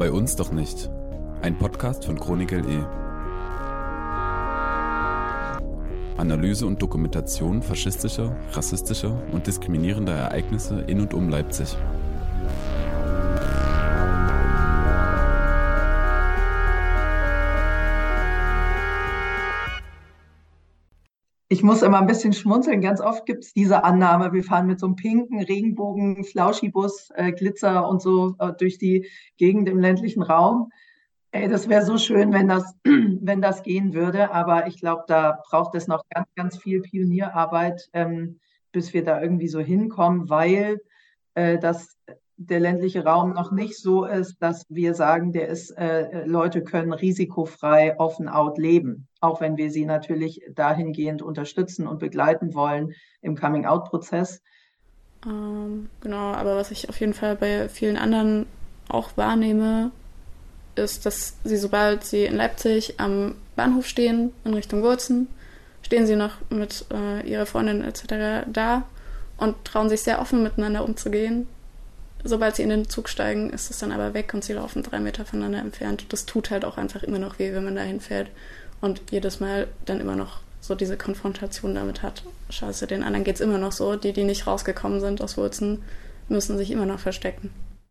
Bei uns doch nicht. Ein Podcast von Chronik LE. Analyse und Dokumentation faschistischer, rassistischer und diskriminierender Ereignisse in und um Leipzig. Ich muss immer ein bisschen schmunzeln. Ganz oft gibt es diese Annahme, wir fahren mit so einem pinken Regenbogen, Flauschibus, Glitzer und so durch die Gegend im ländlichen Raum. Ey, das wäre so schön, wenn das gehen würde. Aber ich glaube, da braucht es noch ganz, ganz viel Pionierarbeit, bis wir da irgendwie so hinkommen, weil der ländliche Raum noch nicht so ist, dass wir sagen, Leute können risikofrei offen-out leben, auch wenn wir sie natürlich dahingehend unterstützen und begleiten wollen im Coming-out-Prozess. Genau, aber was ich auf jeden Fall bei vielen anderen auch wahrnehme, ist, dass sie, sobald sie in Leipzig am Bahnhof stehen, in Richtung Wurzen, stehen sie noch mit ihrer Freundin etc. da und trauen sich sehr offen miteinander umzugehen. Sobald sie in den Zug steigen, ist es dann aber weg und sie laufen 3 Meter voneinander entfernt. Das tut halt auch einfach immer noch weh, wenn man da hinfährt und jedes Mal dann immer noch so diese Konfrontation damit hat. Scheiße, den anderen geht's immer noch so. Die nicht rausgekommen sind aus Wurzen, müssen sich immer noch verstecken.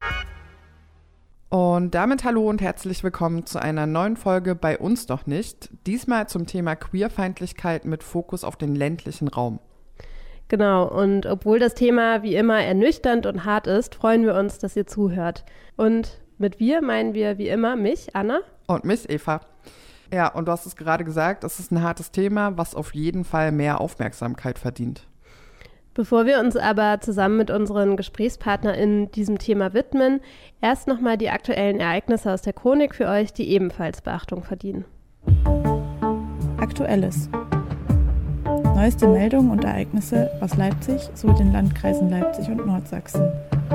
Und damit hallo und herzlich willkommen zu einer neuen Folge bei uns doch nicht. Diesmal zum Thema Queerfeindlichkeit mit Fokus auf den ländlichen Raum. Genau, und obwohl das Thema wie immer ernüchternd und hart ist, freuen wir uns, dass ihr zuhört. Und mit wir meinen wir wie immer mich, Anna. Und mich, Eva. Ja, und du hast es gerade gesagt, es ist ein hartes Thema, was auf jeden Fall mehr Aufmerksamkeit verdient. Bevor wir uns aber zusammen mit unseren GesprächspartnerInnen diesem Thema widmen, erst nochmal die aktuellen Ereignisse aus der Chronik für euch, die ebenfalls Beachtung verdienen. Aktuelles. Neueste Meldungen und Ereignisse aus Leipzig sowie den Landkreisen Leipzig und Nordsachsen.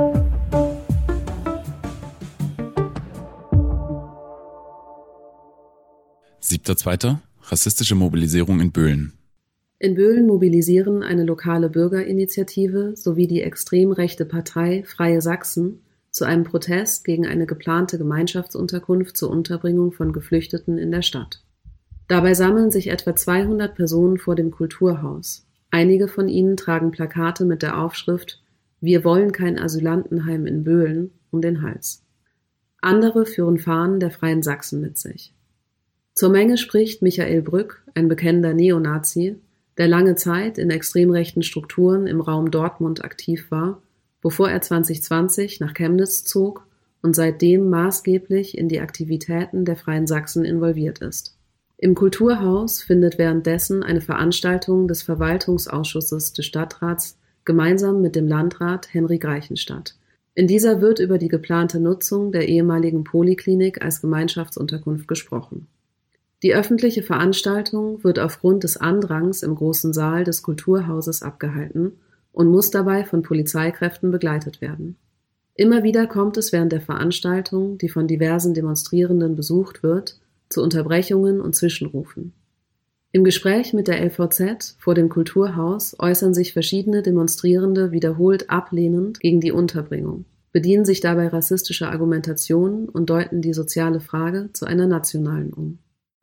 Siebter rassistische Mobilisierung in Böhlen. In Böhlen mobilisieren eine lokale Bürgerinitiative sowie die extrem rechte Partei Freie Sachsen zu einem Protest gegen eine geplante Gemeinschaftsunterkunft zur Unterbringung von Geflüchteten in der Stadt. Dabei sammeln sich etwa 200 Personen vor dem Kulturhaus. Einige von ihnen tragen Plakate mit der Aufschrift „Wir wollen kein Asylantenheim in Böhlen" um den Hals. Andere führen Fahnen der Freien Sachsen mit sich. Zur Menge spricht Michael Brück, ein bekennender Neonazi, der lange Zeit in extrem rechten Strukturen im Raum Dortmund aktiv war, bevor er 2020 nach Chemnitz zog und seitdem maßgeblich in die Aktivitäten der Freien Sachsen involviert ist. Im Kulturhaus findet währenddessen eine Veranstaltung des Verwaltungsausschusses des Stadtrats gemeinsam mit dem Landrat Henrik Reichen statt. In dieser wird über die geplante Nutzung der ehemaligen Poliklinik als Gemeinschaftsunterkunft gesprochen. Die öffentliche Veranstaltung wird aufgrund des Andrangs im großen Saal des Kulturhauses abgehalten und muss dabei von Polizeikräften begleitet werden. Immer wieder kommt es während der Veranstaltung, die von diversen Demonstrierenden besucht wird, zu Unterbrechungen und Zwischenrufen. Im Gespräch mit der LVZ vor dem Kulturhaus äußern sich verschiedene Demonstrierende wiederholt ablehnend gegen die Unterbringung, bedienen sich dabei rassistischer Argumentationen und deuten die soziale Frage zu einer nationalen um.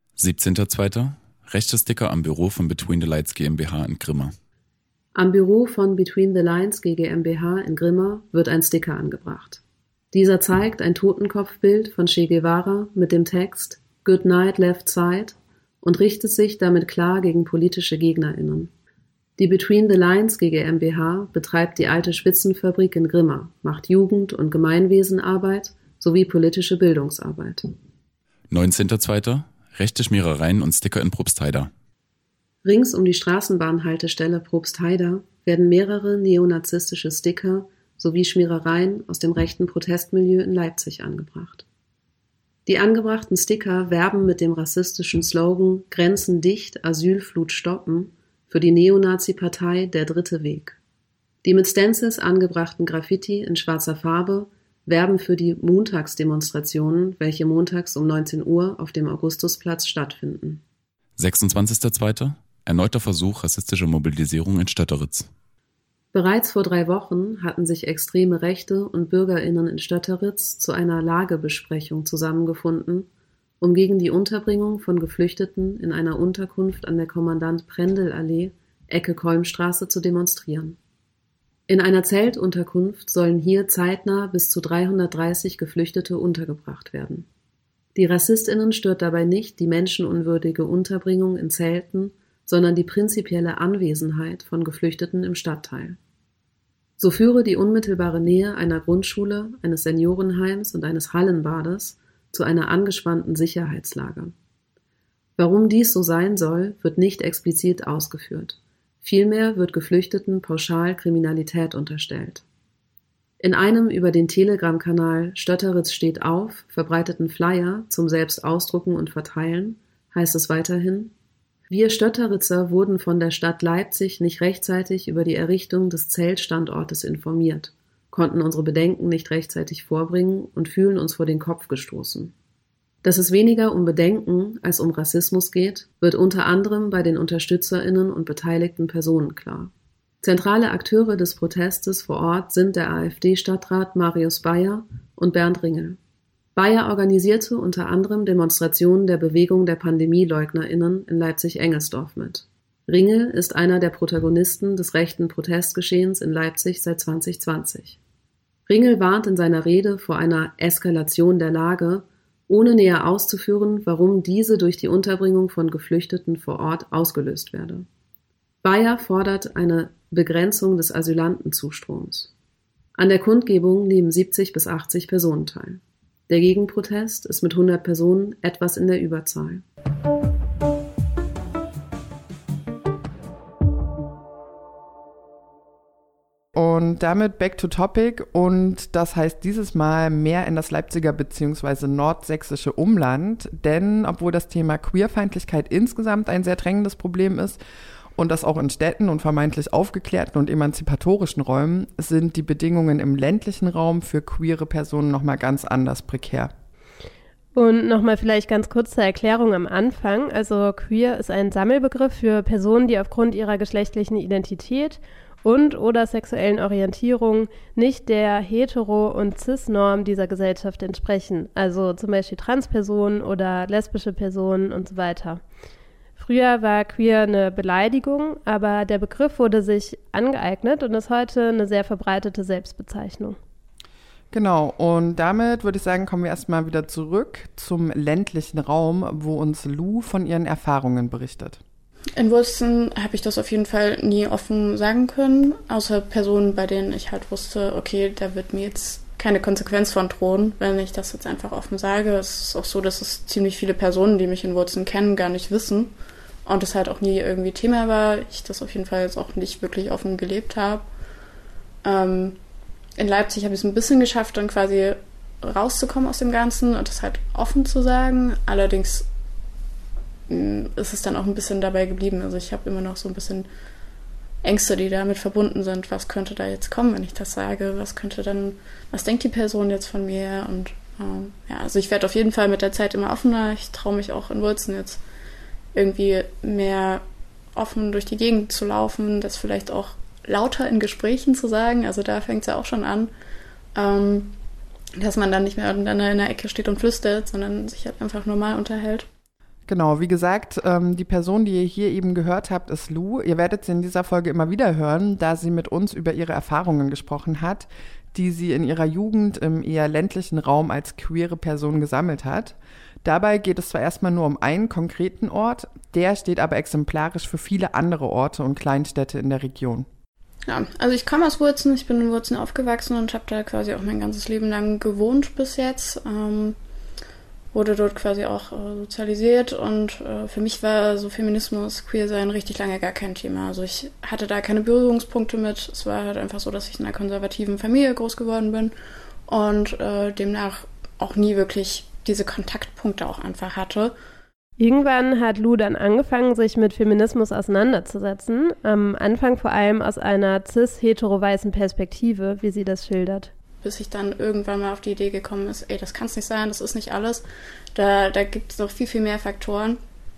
17.02. Rechte Sticker am Büro von Between the Lights GmbH in Grimma. Am Büro von Between the Lines GmbH in Grimma wird ein Sticker angebracht. Dieser zeigt ein Totenkopfbild von Che Guevara mit dem Text Good Night Left Side und richtet sich damit klar gegen politische GegnerInnen. Die Between the Lines GmbH betreibt die alte Spitzenfabrik in Grimma, macht Jugend- und Gemeinwesenarbeit sowie politische Bildungsarbeit. 19.02. Rechte Schmierereien und Sticker in Probstheida. Rings um die Straßenbahnhaltestelle Probstheida werden mehrere neonazistische Sticker sowie Schmierereien aus dem rechten Protestmilieu in Leipzig angebracht. Die angebrachten Sticker werben mit dem rassistischen Slogan „Grenzen dicht, Asylflut stoppen" für die Neonazi-Partei Der Dritte Weg. Die mit Stencils angebrachten Graffiti in schwarzer Farbe werben für die Montagsdemonstrationen, welche montags um 19 Uhr auf dem Augustusplatz stattfinden. 26.02. Erneuter Versuch rassistischer Mobilisierung in Stötteritz. Bereits vor 3 Wochen hatten sich extreme Rechte und BürgerInnen in Stötteritz zu einer Lagebesprechung zusammengefunden, um gegen die Unterbringung von Geflüchteten in einer Unterkunft an der Kommandant-Prendl-Allee, Ecke Kolmstraße, zu demonstrieren. In einer Zeltunterkunft sollen hier zeitnah bis zu 330 Geflüchtete untergebracht werden. Die RassistInnen stört dabei nicht die menschenunwürdige Unterbringung in Zelten, sondern die prinzipielle Anwesenheit von Geflüchteten im Stadtteil. So führe die unmittelbare Nähe einer Grundschule, eines Seniorenheims und eines Hallenbades zu einer angespannten Sicherheitslage. Warum dies so sein soll, wird nicht explizit ausgeführt. Vielmehr wird Geflüchteten pauschal Kriminalität unterstellt. In einem über den Telegram-Kanal Stötteritz steht auf verbreiteten Flyer zum Selbstausdrucken und Verteilen heißt es weiterhin: Wir Stötteritzer wurden von der Stadt Leipzig nicht rechtzeitig über die Errichtung des Zeltstandortes informiert, konnten unsere Bedenken nicht rechtzeitig vorbringen und fühlen uns vor den Kopf gestoßen. Dass es weniger um Bedenken als um Rassismus geht, wird unter anderem bei den UnterstützerInnen und beteiligten Personen klar. Zentrale Akteure des Protestes vor Ort sind der AfD-Stadtrat Marius Bayer und Bernd Ringel. Bayer organisierte unter anderem Demonstrationen der Bewegung der PandemieleugnerInnen in Leipzig-Engelsdorf mit. Ringel ist einer der Protagonisten des rechten Protestgeschehens in Leipzig seit 2020. Ringel warnt in seiner Rede vor einer Eskalation der Lage, ohne näher auszuführen, warum diese durch die Unterbringung von Geflüchteten vor Ort ausgelöst werde. Bayer fordert eine Begrenzung des Asylantenzustroms. An der Kundgebung nehmen 70 bis 80 Personen teil. Der Gegenprotest ist mit 100 Personen etwas in der Überzahl. Und damit back to topic, und das heißt dieses Mal mehr in das Leipziger bzw. nordsächsische Umland, denn obwohl das Thema Queerfeindlichkeit insgesamt ein sehr drängendes Problem ist und das auch in Städten und vermeintlich aufgeklärten und emanzipatorischen Räumen, sind die Bedingungen im ländlichen Raum für queere Personen nochmal ganz anders prekär. Und nochmal vielleicht ganz kurz zur Erklärung am Anfang. Also queer ist ein Sammelbegriff für Personen, die aufgrund ihrer geschlechtlichen Identität und oder sexuellen Orientierung nicht der hetero- und cis-Norm dieser Gesellschaft entsprechen. Also zum Beispiel Transpersonen oder lesbische Personen und so weiter. Früher war queer eine Beleidigung, aber der Begriff wurde sich angeeignet und ist heute eine sehr verbreitete Selbstbezeichnung. Genau, und damit würde ich sagen, kommen wir erstmal wieder zurück zum ländlichen Raum, wo uns Lou von ihren Erfahrungen berichtet. In Wurzen habe ich das auf jeden Fall nie offen sagen können, außer Personen, bei denen ich halt wusste, okay, da wird mir jetzt keine Konsequenz von drohen, wenn ich das jetzt einfach offen sage. Es ist auch so, dass es ziemlich viele Personen, die mich in Wurzen kennen, gar nicht wissen und es halt auch nie irgendwie Thema war. Ich das auf jeden Fall jetzt auch nicht wirklich offen gelebt habe. In Leipzig habe ich es ein bisschen geschafft, dann quasi rauszukommen aus dem Ganzen und das halt offen zu sagen. Allerdings ist es dann auch ein bisschen dabei geblieben. Also ich habe immer noch so ein bisschen Ängste, die damit verbunden sind. Was könnte da jetzt kommen, wenn ich das sage? Was denkt die Person jetzt von mir? Und also ich werde auf jeden Fall mit der Zeit immer offener. Ich traue mich auch in Wurzen jetzt irgendwie mehr offen durch die Gegend zu laufen, das vielleicht auch lauter in Gesprächen zu sagen. Also da fängt es ja auch schon an, dass man dann nicht mehr in der Ecke steht und flüstert, sondern sich halt einfach normal unterhält. Genau, wie gesagt, die Person, die ihr hier eben gehört habt, ist Lou. Ihr werdet sie in dieser Folge immer wieder hören, da sie mit uns über ihre Erfahrungen gesprochen hat, die sie in ihrer Jugend im eher ländlichen Raum als queere Person gesammelt hat. Dabei geht es zwar erstmal nur um einen konkreten Ort, der steht aber exemplarisch für viele andere Orte und Kleinstädte in der Region. Ja, also ich komme aus Wurzen, ich bin in Wurzen aufgewachsen und habe da quasi auch mein ganzes Leben lang gewohnt bis jetzt. Wurde dort quasi auch sozialisiert und für mich war so Feminismus, Queersein richtig lange gar kein Thema. Also ich hatte da keine Berührungspunkte mit. Es war halt einfach so, dass ich in einer konservativen Familie groß geworden bin und demnach auch nie wirklich diese Kontaktpunkte auch einfach hatte. Irgendwann hat Lou dann angefangen, sich mit Feminismus auseinanderzusetzen. Am Anfang vor allem aus einer cis-hetero-weißen Perspektive, wie sie das schildert. Bis ich dann irgendwann mal auf die Idee gekommen ist, das kann es nicht sein, das ist nicht alles. Da gibt es noch viel, viel mehr Faktoren.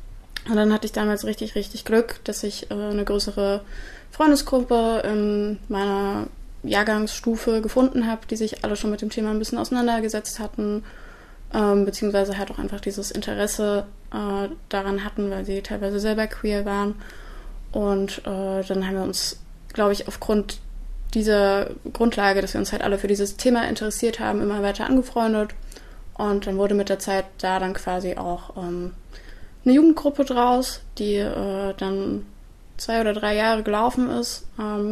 Und dann hatte ich damals richtig, richtig Glück, dass ich eine größere Freundesgruppe in meiner Jahrgangsstufe gefunden habe, die sich alle schon mit dem Thema ein bisschen auseinandergesetzt hatten, beziehungsweise halt auch einfach dieses Interesse daran hatten, weil sie teilweise selber queer waren. Und dann haben wir uns, glaube ich, aufgrund dieser Grundlage, dass wir uns halt alle für dieses Thema interessiert haben, immer weiter angefreundet. Und dann wurde mit der Zeit da dann quasi auch eine Jugendgruppe draus, die dann 2 oder 3 Jahre gelaufen ist,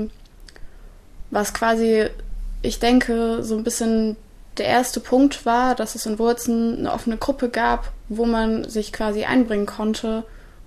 was quasi, ich denke, so ein bisschen der erste Punkt war, dass es in Wurzen eine offene Gruppe gab, wo man sich quasi einbringen konnte,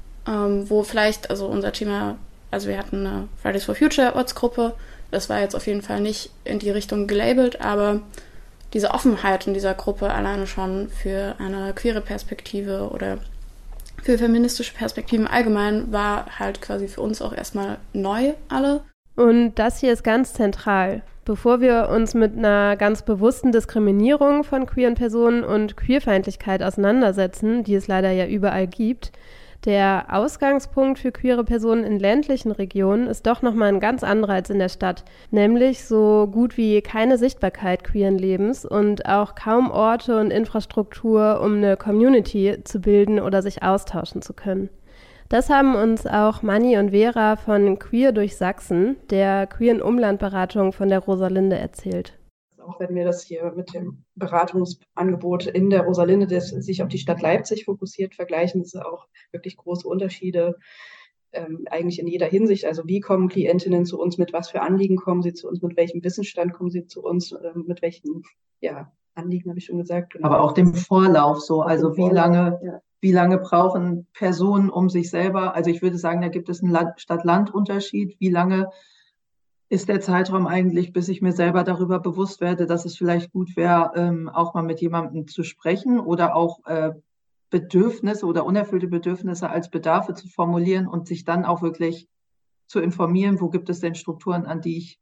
wo vielleicht, also unser Thema, also wir hatten eine Fridays for Future Ortsgruppe, das war jetzt auf jeden Fall nicht in die Richtung gelabelt, aber diese Offenheit in dieser Gruppe alleine schon für eine queere Perspektive oder für feministische Perspektiven allgemein war halt quasi für uns auch erstmal neu alle. Und das hier ist ganz zentral. Bevor wir uns mit einer ganz bewussten Diskriminierung von queeren Personen und Queerfeindlichkeit auseinandersetzen, die es leider ja überall gibt, der Ausgangspunkt für queere Personen in ländlichen Regionen ist doch nochmal ein ganz anderer als in der Stadt, nämlich so gut wie keine Sichtbarkeit queeren Lebens und auch kaum Orte und Infrastruktur, um eine Community zu bilden oder sich austauschen zu können. Das haben uns auch Manni und Vera von Queer durch Sachsen, der queeren Umlandberatung von der Rosalinde, erzählt. Auch wenn wir das hier mit dem Beratungsangebot in der Rosalinde, das sich auf die Stadt Leipzig fokussiert, vergleichen, es auch wirklich große Unterschiede, eigentlich in jeder Hinsicht. Also wie kommen Klientinnen zu uns, mit was für Anliegen kommen sie zu uns, mit welchem Wissensstand kommen sie zu uns, mit welchen Anliegen, habe ich schon gesagt. Genau. Aber auch dem Vorlauf so, also wie lange brauchen Personen um sich selber, also ich würde sagen, da gibt es einen Stadt-Land-Unterschied, wie lange ist der Zeitraum eigentlich, bis ich mir selber darüber bewusst werde, dass es vielleicht gut wäre, auch mal mit jemandem zu sprechen oder auch Bedürfnisse oder unerfüllte Bedürfnisse als Bedarfe zu formulieren und sich dann auch wirklich zu informieren, wo gibt es denn Strukturen, an die ich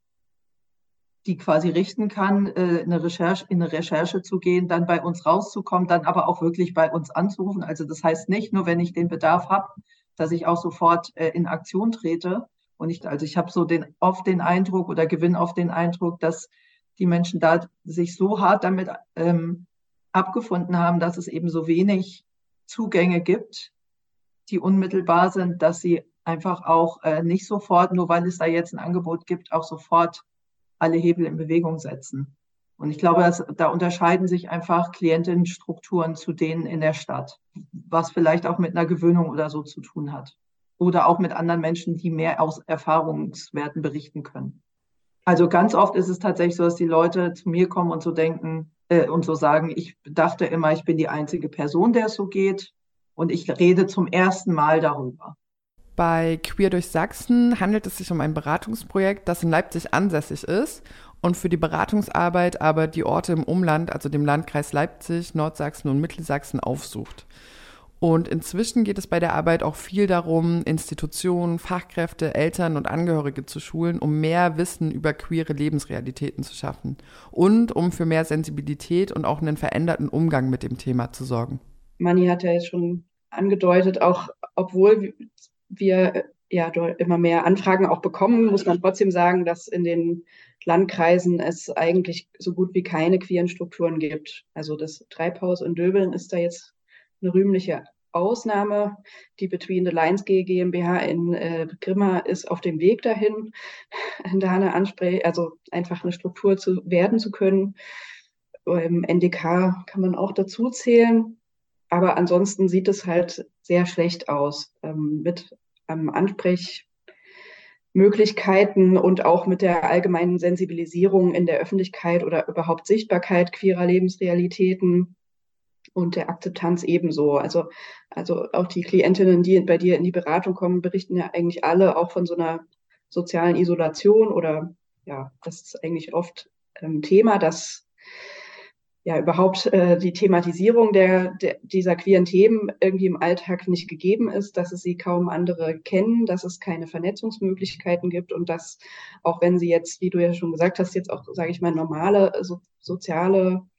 die quasi richten kann, in eine Recherche zu gehen, dann bei uns rauszukommen, dann aber auch wirklich bei uns anzurufen. Also das heißt nicht nur, wenn ich den Bedarf habe, dass ich auch sofort in Aktion trete. Und ich habe so oft den Eindruck oder gewinne oft den Eindruck, dass die Menschen da sich so hart damit abgefunden haben, dass es eben so wenig Zugänge gibt, die unmittelbar sind, dass sie einfach auch nicht sofort, nur weil es da jetzt ein Angebot gibt, auch sofort alle Hebel in Bewegung setzen. Und ich glaube, da unterscheiden sich einfach Klientinnenstrukturen zu denen in der Stadt, was vielleicht auch mit einer Gewöhnung oder so zu tun hat. Oder auch mit anderen Menschen, die mehr aus Erfahrungswerten berichten können. Also ganz oft ist es tatsächlich so, dass die Leute zu mir kommen und so denken und so sagen, ich dachte immer, ich bin die einzige Person, der es so geht und ich rede zum ersten Mal darüber. Bei Queer durch Sachsen handelt es sich um ein Beratungsprojekt, das in Leipzig ansässig ist und für die Beratungsarbeit aber die Orte im Umland, also dem Landkreis Leipzig, Nordsachsen und Mittelsachsen aufsucht. Und inzwischen geht es bei der Arbeit auch viel darum, Institutionen, Fachkräfte, Eltern und Angehörige zu schulen, um mehr Wissen über queere Lebensrealitäten zu schaffen und um für mehr Sensibilität und auch einen veränderten Umgang mit dem Thema zu sorgen. Manni hat ja jetzt schon angedeutet, auch obwohl wir immer mehr Anfragen auch bekommen, muss man trotzdem sagen, dass in den Landkreisen es eigentlich so gut wie keine queeren Strukturen gibt. Also das Treibhaus in Döbeln ist da jetzt eine rühmliche Ausnahme. Die Between the Lines GmbH in Grimma ist auf dem Weg dahin, da also einfach eine Struktur werden zu können. NDK kann man auch dazu zählen. Aber ansonsten sieht es halt sehr schlecht aus mit Ansprechmöglichkeiten und auch mit der allgemeinen Sensibilisierung in der Öffentlichkeit oder überhaupt Sichtbarkeit queerer Lebensrealitäten und der Akzeptanz ebenso. Also auch die Klientinnen, die bei dir in die Beratung kommen, berichten ja eigentlich alle auch von so einer sozialen Isolation oder das ist eigentlich oft Thema, dass überhaupt die Thematisierung dieser queeren Themen irgendwie im Alltag nicht gegeben ist, dass es sie kaum andere kennen, dass es keine Vernetzungsmöglichkeiten gibt und dass, auch wenn sie jetzt, wie du ja schon gesagt hast, jetzt auch, sage ich mal, normale soziale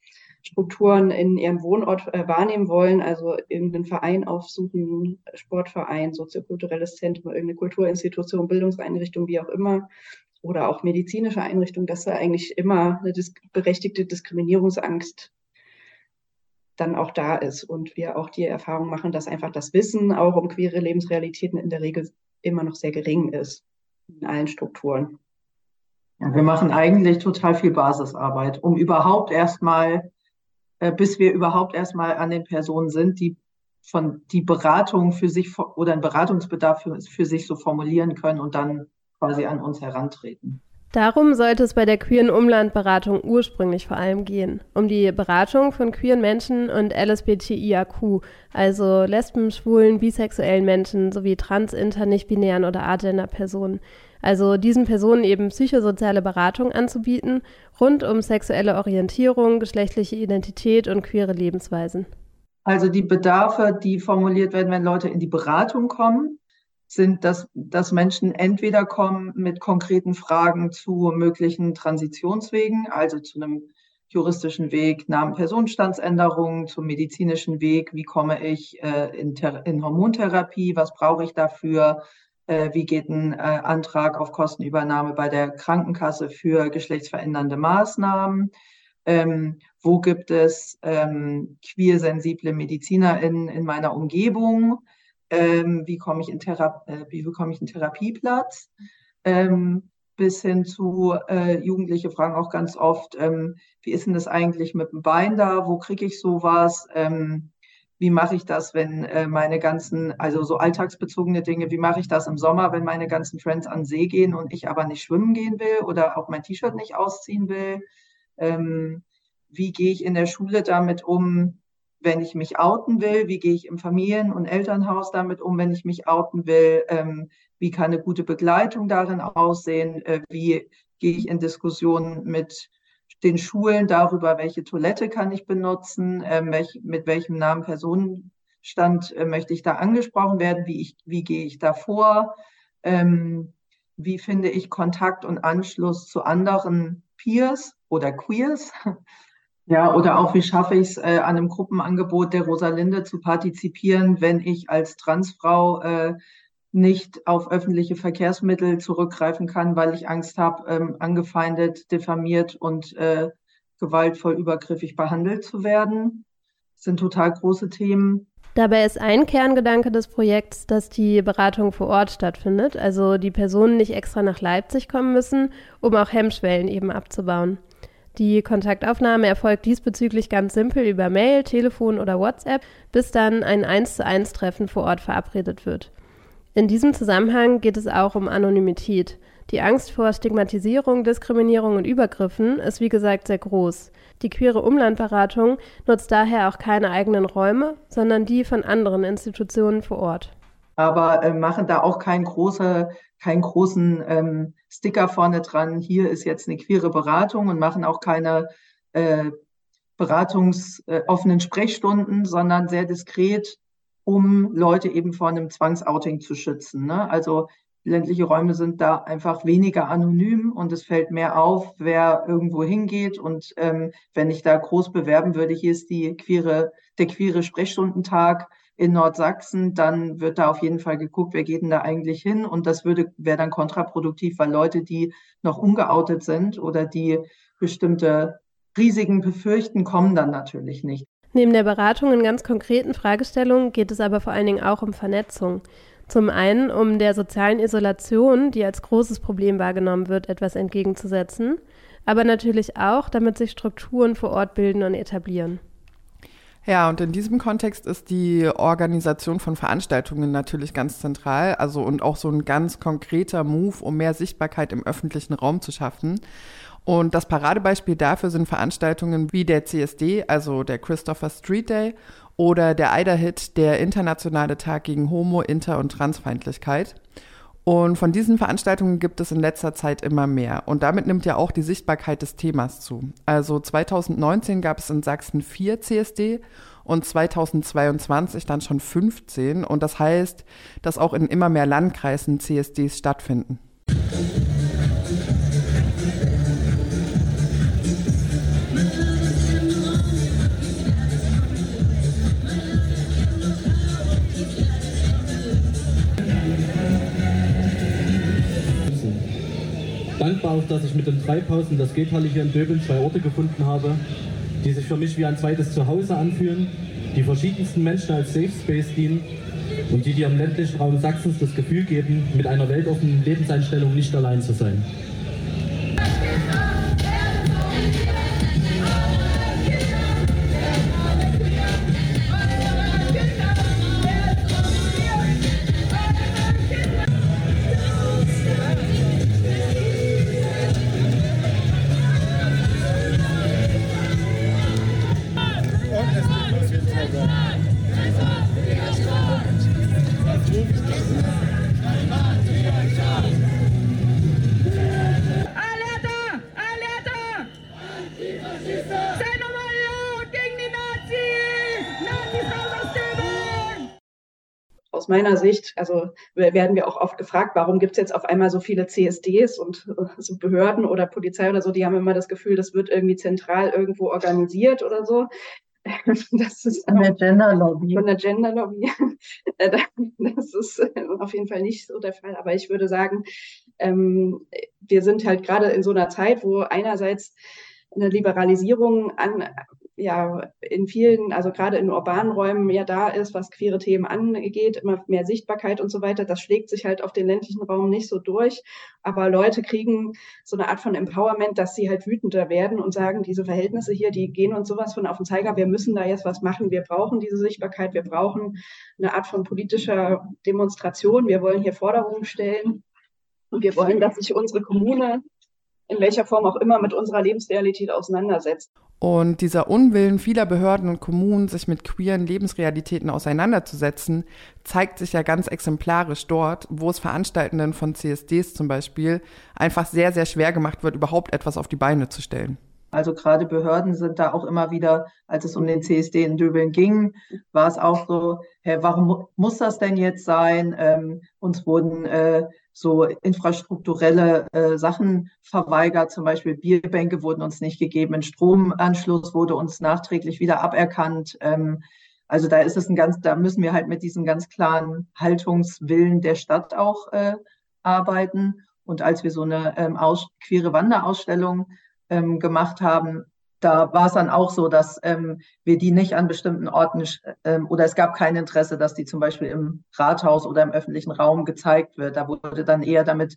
Strukturen in ihrem Wohnort wahrnehmen wollen, also irgendeinen Verein aufsuchen, Sportverein, soziokulturelles Zentrum, irgendeine Kulturinstitution, Bildungseinrichtung, wie auch immer, oder auch medizinische Einrichtung, dass da eigentlich immer eine berechtigte Diskriminierungsangst dann auch da ist und wir auch die Erfahrung machen, dass einfach das Wissen auch um queere Lebensrealitäten in der Regel immer noch sehr gering ist in allen Strukturen. Ja, wir machen eigentlich total viel Basisarbeit, um überhaupt erstmal, bis wir überhaupt erstmal an den Personen sind, die die Beratung für sich oder einen Beratungsbedarf für sich so formulieren können und dann quasi an uns herantreten. Darum sollte es bei der queeren Umlandberatung ursprünglich vor allem gehen, um die Beratung von queeren Menschen und LSBTIAQ, also Lesben, Schwulen, bisexuellen Menschen sowie trans-, inter-, nicht-binären oder agender-Personen, also diesen Personen eben psychosoziale Beratung anzubieten, rund um sexuelle Orientierung, geschlechtliche Identität und queere Lebensweisen. Also die Bedarfe, die formuliert werden, wenn Leute in die Beratung kommen, sind, dass Menschen entweder kommen mit konkreten Fragen zu möglichen Transitionswegen, also zu einem juristischen Weg, Namen, Personenstandsänderungen, zum medizinischen Weg, wie komme ich in Hormontherapie, was brauche ich dafür, wie geht ein Antrag auf Kostenübernahme bei der Krankenkasse für geschlechtsverändernde Maßnahmen, wo gibt es queersensible MedizinerInnen in meiner Umgebung, wie bekomme ich einen Therapieplatz, bis hin zu Jugendliche fragen auch ganz oft, wie ist denn das eigentlich mit dem Bein da, wo kriege ich sowas, wie mache ich das, wenn meine ganzen, also so alltagsbezogene Dinge, wie mache ich das im Sommer, wenn meine ganzen Friends an den See gehen und ich aber nicht schwimmen gehen will oder auch mein T-Shirt nicht ausziehen will, wie gehe ich in der Schule damit um, wenn ich mich outen will, wie gehe ich im Familien- und Elternhaus damit um, wenn ich mich outen will, wie kann eine gute Begleitung darin aussehen, wie gehe ich in Diskussionen mit den Schulen darüber, welche Toilette kann ich benutzen, mit welchem Namen, Personenstand möchte ich da angesprochen werden, wie gehe ich da vor, wie finde ich Kontakt und Anschluss zu anderen Peers oder Queers. Ja, oder auch, wie schaffe ich es, an einem Gruppenangebot der Rosalinde zu partizipieren, wenn ich als Transfrau nicht auf öffentliche Verkehrsmittel zurückgreifen kann, weil ich Angst habe, angefeindet, diffamiert und gewaltvoll übergriffig behandelt zu werden. Das sind total große Themen. Dabei ist ein Kerngedanke des Projekts, dass die Beratung vor Ort stattfindet, also die Personen nicht extra nach Leipzig kommen müssen, um auch Hemmschwellen eben abzubauen. Die Kontaktaufnahme erfolgt diesbezüglich ganz simpel über Mail, Telefon oder WhatsApp, bis dann ein 1:1-Treffen vor Ort verabredet wird. In diesem Zusammenhang geht es auch um Anonymität. Die Angst vor Stigmatisierung, Diskriminierung und Übergriffen ist wie gesagt sehr groß. Die queere Umlandberatung nutzt daher auch keine eigenen Räume, sondern die von anderen Institutionen vor Ort. Aber machen da auch keinen großen Sticker vorne dran, hier ist jetzt eine queere Beratung, und machen auch keine offenen Sprechstunden, sondern sehr diskret, um Leute eben vor einem Zwangsouting zu schützen. Ne? Also ländliche Räume sind da einfach weniger anonym und es fällt mehr auf, wer irgendwo hingeht. Und wenn ich da groß bewerben würde, hier ist der queere Sprechstundentag in Nordsachsen, dann wird da auf jeden Fall geguckt, wer geht denn da eigentlich hin, und das wäre dann kontraproduktiv, weil Leute, die noch ungeoutet sind oder die bestimmte Risiken befürchten, kommen dann natürlich nicht. Neben der Beratung in ganz konkreten Fragestellungen geht es aber vor allen Dingen auch um Vernetzung. Zum einen um der sozialen Isolation, die als großes Problem wahrgenommen wird, etwas entgegenzusetzen, aber natürlich auch, damit sich Strukturen vor Ort bilden und etablieren. Ja, und in diesem Kontext ist die Organisation von Veranstaltungen natürlich ganz zentral, also und auch so ein ganz konkreter Move, um mehr Sichtbarkeit im öffentlichen Raum zu schaffen. Und das Paradebeispiel dafür sind Veranstaltungen wie der CSD, also der Christopher Street Day, oder der IDA-Hit, der Internationale Tag gegen Homo-, Inter- und Transfeindlichkeit. Und von diesen Veranstaltungen gibt es in letzter Zeit immer mehr. Und damit nimmt ja auch die Sichtbarkeit des Themas zu. Also 2019 gab es in Sachsen 4 CSD und 2022 dann schon 15. Und das heißt, dass auch in immer mehr Landkreisen CSDs stattfinden. dankbar auch, dass ich mit dem Treibhaus und das Gehhalle hier in Döbeln 2 Orte gefunden habe, die sich für mich wie ein zweites Zuhause anfühlen, die verschiedensten Menschen als Safe Space dienen und die dir im ländlichen Raum Sachsens das Gefühl geben, mit einer weltoffenen Lebenseinstellung nicht allein zu sein. Aus meiner Sicht, also werden wir auch oft gefragt, warum gibt es jetzt auf einmal so viele CSDs und so Behörden oder Polizei oder so, die haben immer das Gefühl, das wird irgendwie zentral irgendwo organisiert oder so. Das ist von der Gender Lobby. Von der Gender Lobby. Das ist auf jeden Fall nicht so der Fall. Aber ich würde sagen, wir sind halt gerade in so einer Zeit, wo einerseits eine Liberalisierung in vielen, also gerade in urbanen Räumen ja da ist, was queere Themen angeht, immer mehr Sichtbarkeit und so weiter. Das schlägt sich halt auf den ländlichen Raum nicht so durch. Aber Leute kriegen so eine Art von Empowerment, dass sie halt wütender werden und sagen, diese Verhältnisse hier, die gehen uns sowas von auf den Zeiger. Wir müssen da jetzt was machen. Wir brauchen diese Sichtbarkeit. Wir brauchen eine Art von politischer Demonstration. Wir wollen hier Forderungen stellen. Und wir wollen, dass sich unsere Kommune in welcher Form auch immer mit unserer Lebensrealität auseinandersetzt. Und dieser Unwillen vieler Behörden und Kommunen, sich mit queeren Lebensrealitäten auseinanderzusetzen, zeigt sich ja ganz exemplarisch dort, wo es Veranstaltenden von CSDs zum Beispiel einfach sehr, sehr schwer gemacht wird, überhaupt etwas auf die Beine zu stellen. Also gerade Behörden sind da auch immer wieder, als es um den CSD in Döbeln ging, war es auch so, warum muss das denn jetzt sein? Uns wurden so infrastrukturelle Sachen verweigert, zum Beispiel Bierbänke wurden uns nicht gegeben, ein Stromanschluss wurde uns nachträglich wieder aberkannt. Also da ist es da müssen wir halt mit diesem ganz klaren Haltungswillen der Stadt auch arbeiten. Und als wir so eine queere Wanderausstellung gemacht haben, da war es dann auch so, dass wir die nicht an bestimmten Orten oder es gab kein Interesse, dass die zum Beispiel im Rathaus oder im öffentlichen Raum gezeigt wird. Da wurde dann eher damit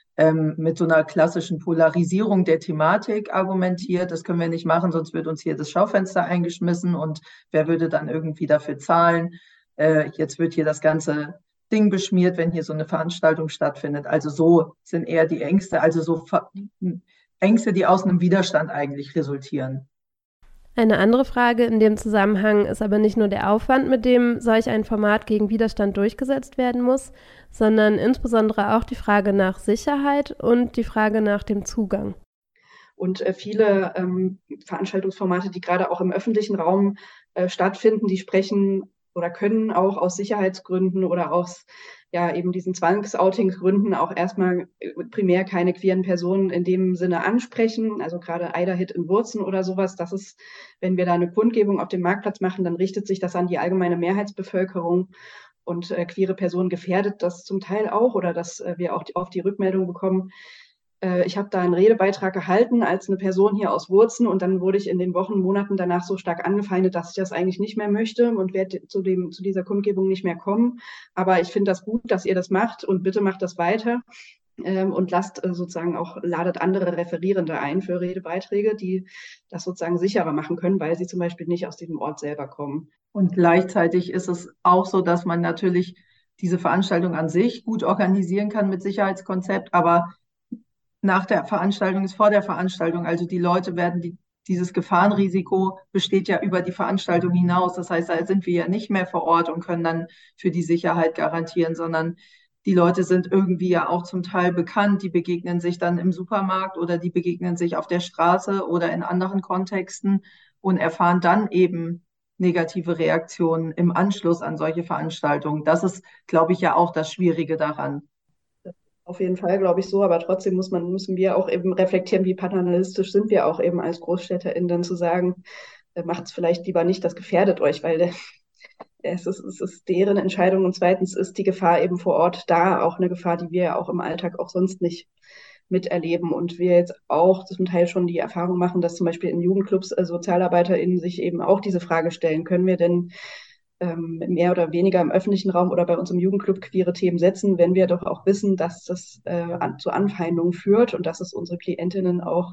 mit so einer klassischen Polarisierung der Thematik argumentiert. Das können wir nicht machen, sonst wird uns hier das Schaufenster eingeschmissen und wer würde dann irgendwie dafür zahlen? Jetzt wird hier das ganze Ding beschmiert, wenn hier so eine Veranstaltung stattfindet. Also so sind eher die Ängste, also so Ängste, die aus einem Widerstand eigentlich resultieren. Eine andere Frage in dem Zusammenhang ist aber nicht nur der Aufwand, mit dem solch ein Format gegen Widerstand durchgesetzt werden muss, sondern insbesondere auch die Frage nach Sicherheit und die Frage nach dem Zugang. Und viele Veranstaltungsformate, die gerade auch im öffentlichen Raum stattfinden, die sprechen oder können auch aus Sicherheitsgründen oder aus eben diesen Zwangsoutingsgründen auch erstmal primär keine queeren Personen in dem Sinne ansprechen. Also gerade Eiderhit in Wurzen oder sowas, das ist, wenn wir da eine Kundgebung auf dem Marktplatz machen, dann richtet sich das an die allgemeine Mehrheitsbevölkerung und queere Personen gefährdet das zum Teil auch oder dass wir auch oft die Rückmeldung bekommen. Ich habe da einen Redebeitrag gehalten als eine Person hier aus Wurzen und dann wurde ich in den Wochen, Monaten danach so stark angefeindet, dass ich das eigentlich nicht mehr möchte und werde zu dieser Kundgebung nicht mehr kommen. Aber ich finde das gut, dass ihr das macht und bitte macht das weiter und ladet andere Referierende ein für Redebeiträge, die das sozusagen sicherer machen können, weil sie zum Beispiel nicht aus diesem Ort selber kommen. Und gleichzeitig ist es auch so, dass man natürlich diese Veranstaltung an sich gut organisieren kann mit Sicherheitskonzept, aber nach der Veranstaltung ist vor der Veranstaltung. Also die Leute dieses Gefahrenrisiko besteht ja über die Veranstaltung hinaus. Das heißt, da sind wir ja nicht mehr vor Ort und können dann für die Sicherheit garantieren, sondern die Leute sind irgendwie ja auch zum Teil bekannt. Die begegnen sich dann im Supermarkt oder die begegnen sich auf der Straße oder in anderen Kontexten und erfahren dann eben negative Reaktionen im Anschluss an solche Veranstaltungen. Das ist, glaube ich, ja auch das Schwierige daran. Auf jeden Fall, glaube ich so, aber trotzdem müssen wir auch eben reflektieren, wie paternalistisch sind wir auch eben als GroßstädterInnen, dann zu sagen, macht es vielleicht lieber nicht, das gefährdet euch, weil es ist deren Entscheidung und zweitens ist die Gefahr eben vor Ort da, auch eine Gefahr, die wir ja auch im Alltag auch sonst nicht miterleben und wir jetzt auch zum Teil schon die Erfahrung machen, dass zum Beispiel in Jugendclubs SozialarbeiterInnen sich eben auch diese Frage stellen, können wir denn mehr oder weniger im öffentlichen Raum oder bei uns im Jugendclub queere Themen setzen, wenn wir doch auch wissen, dass das zu Anfeindungen führt und dass es unsere KlientInnen auch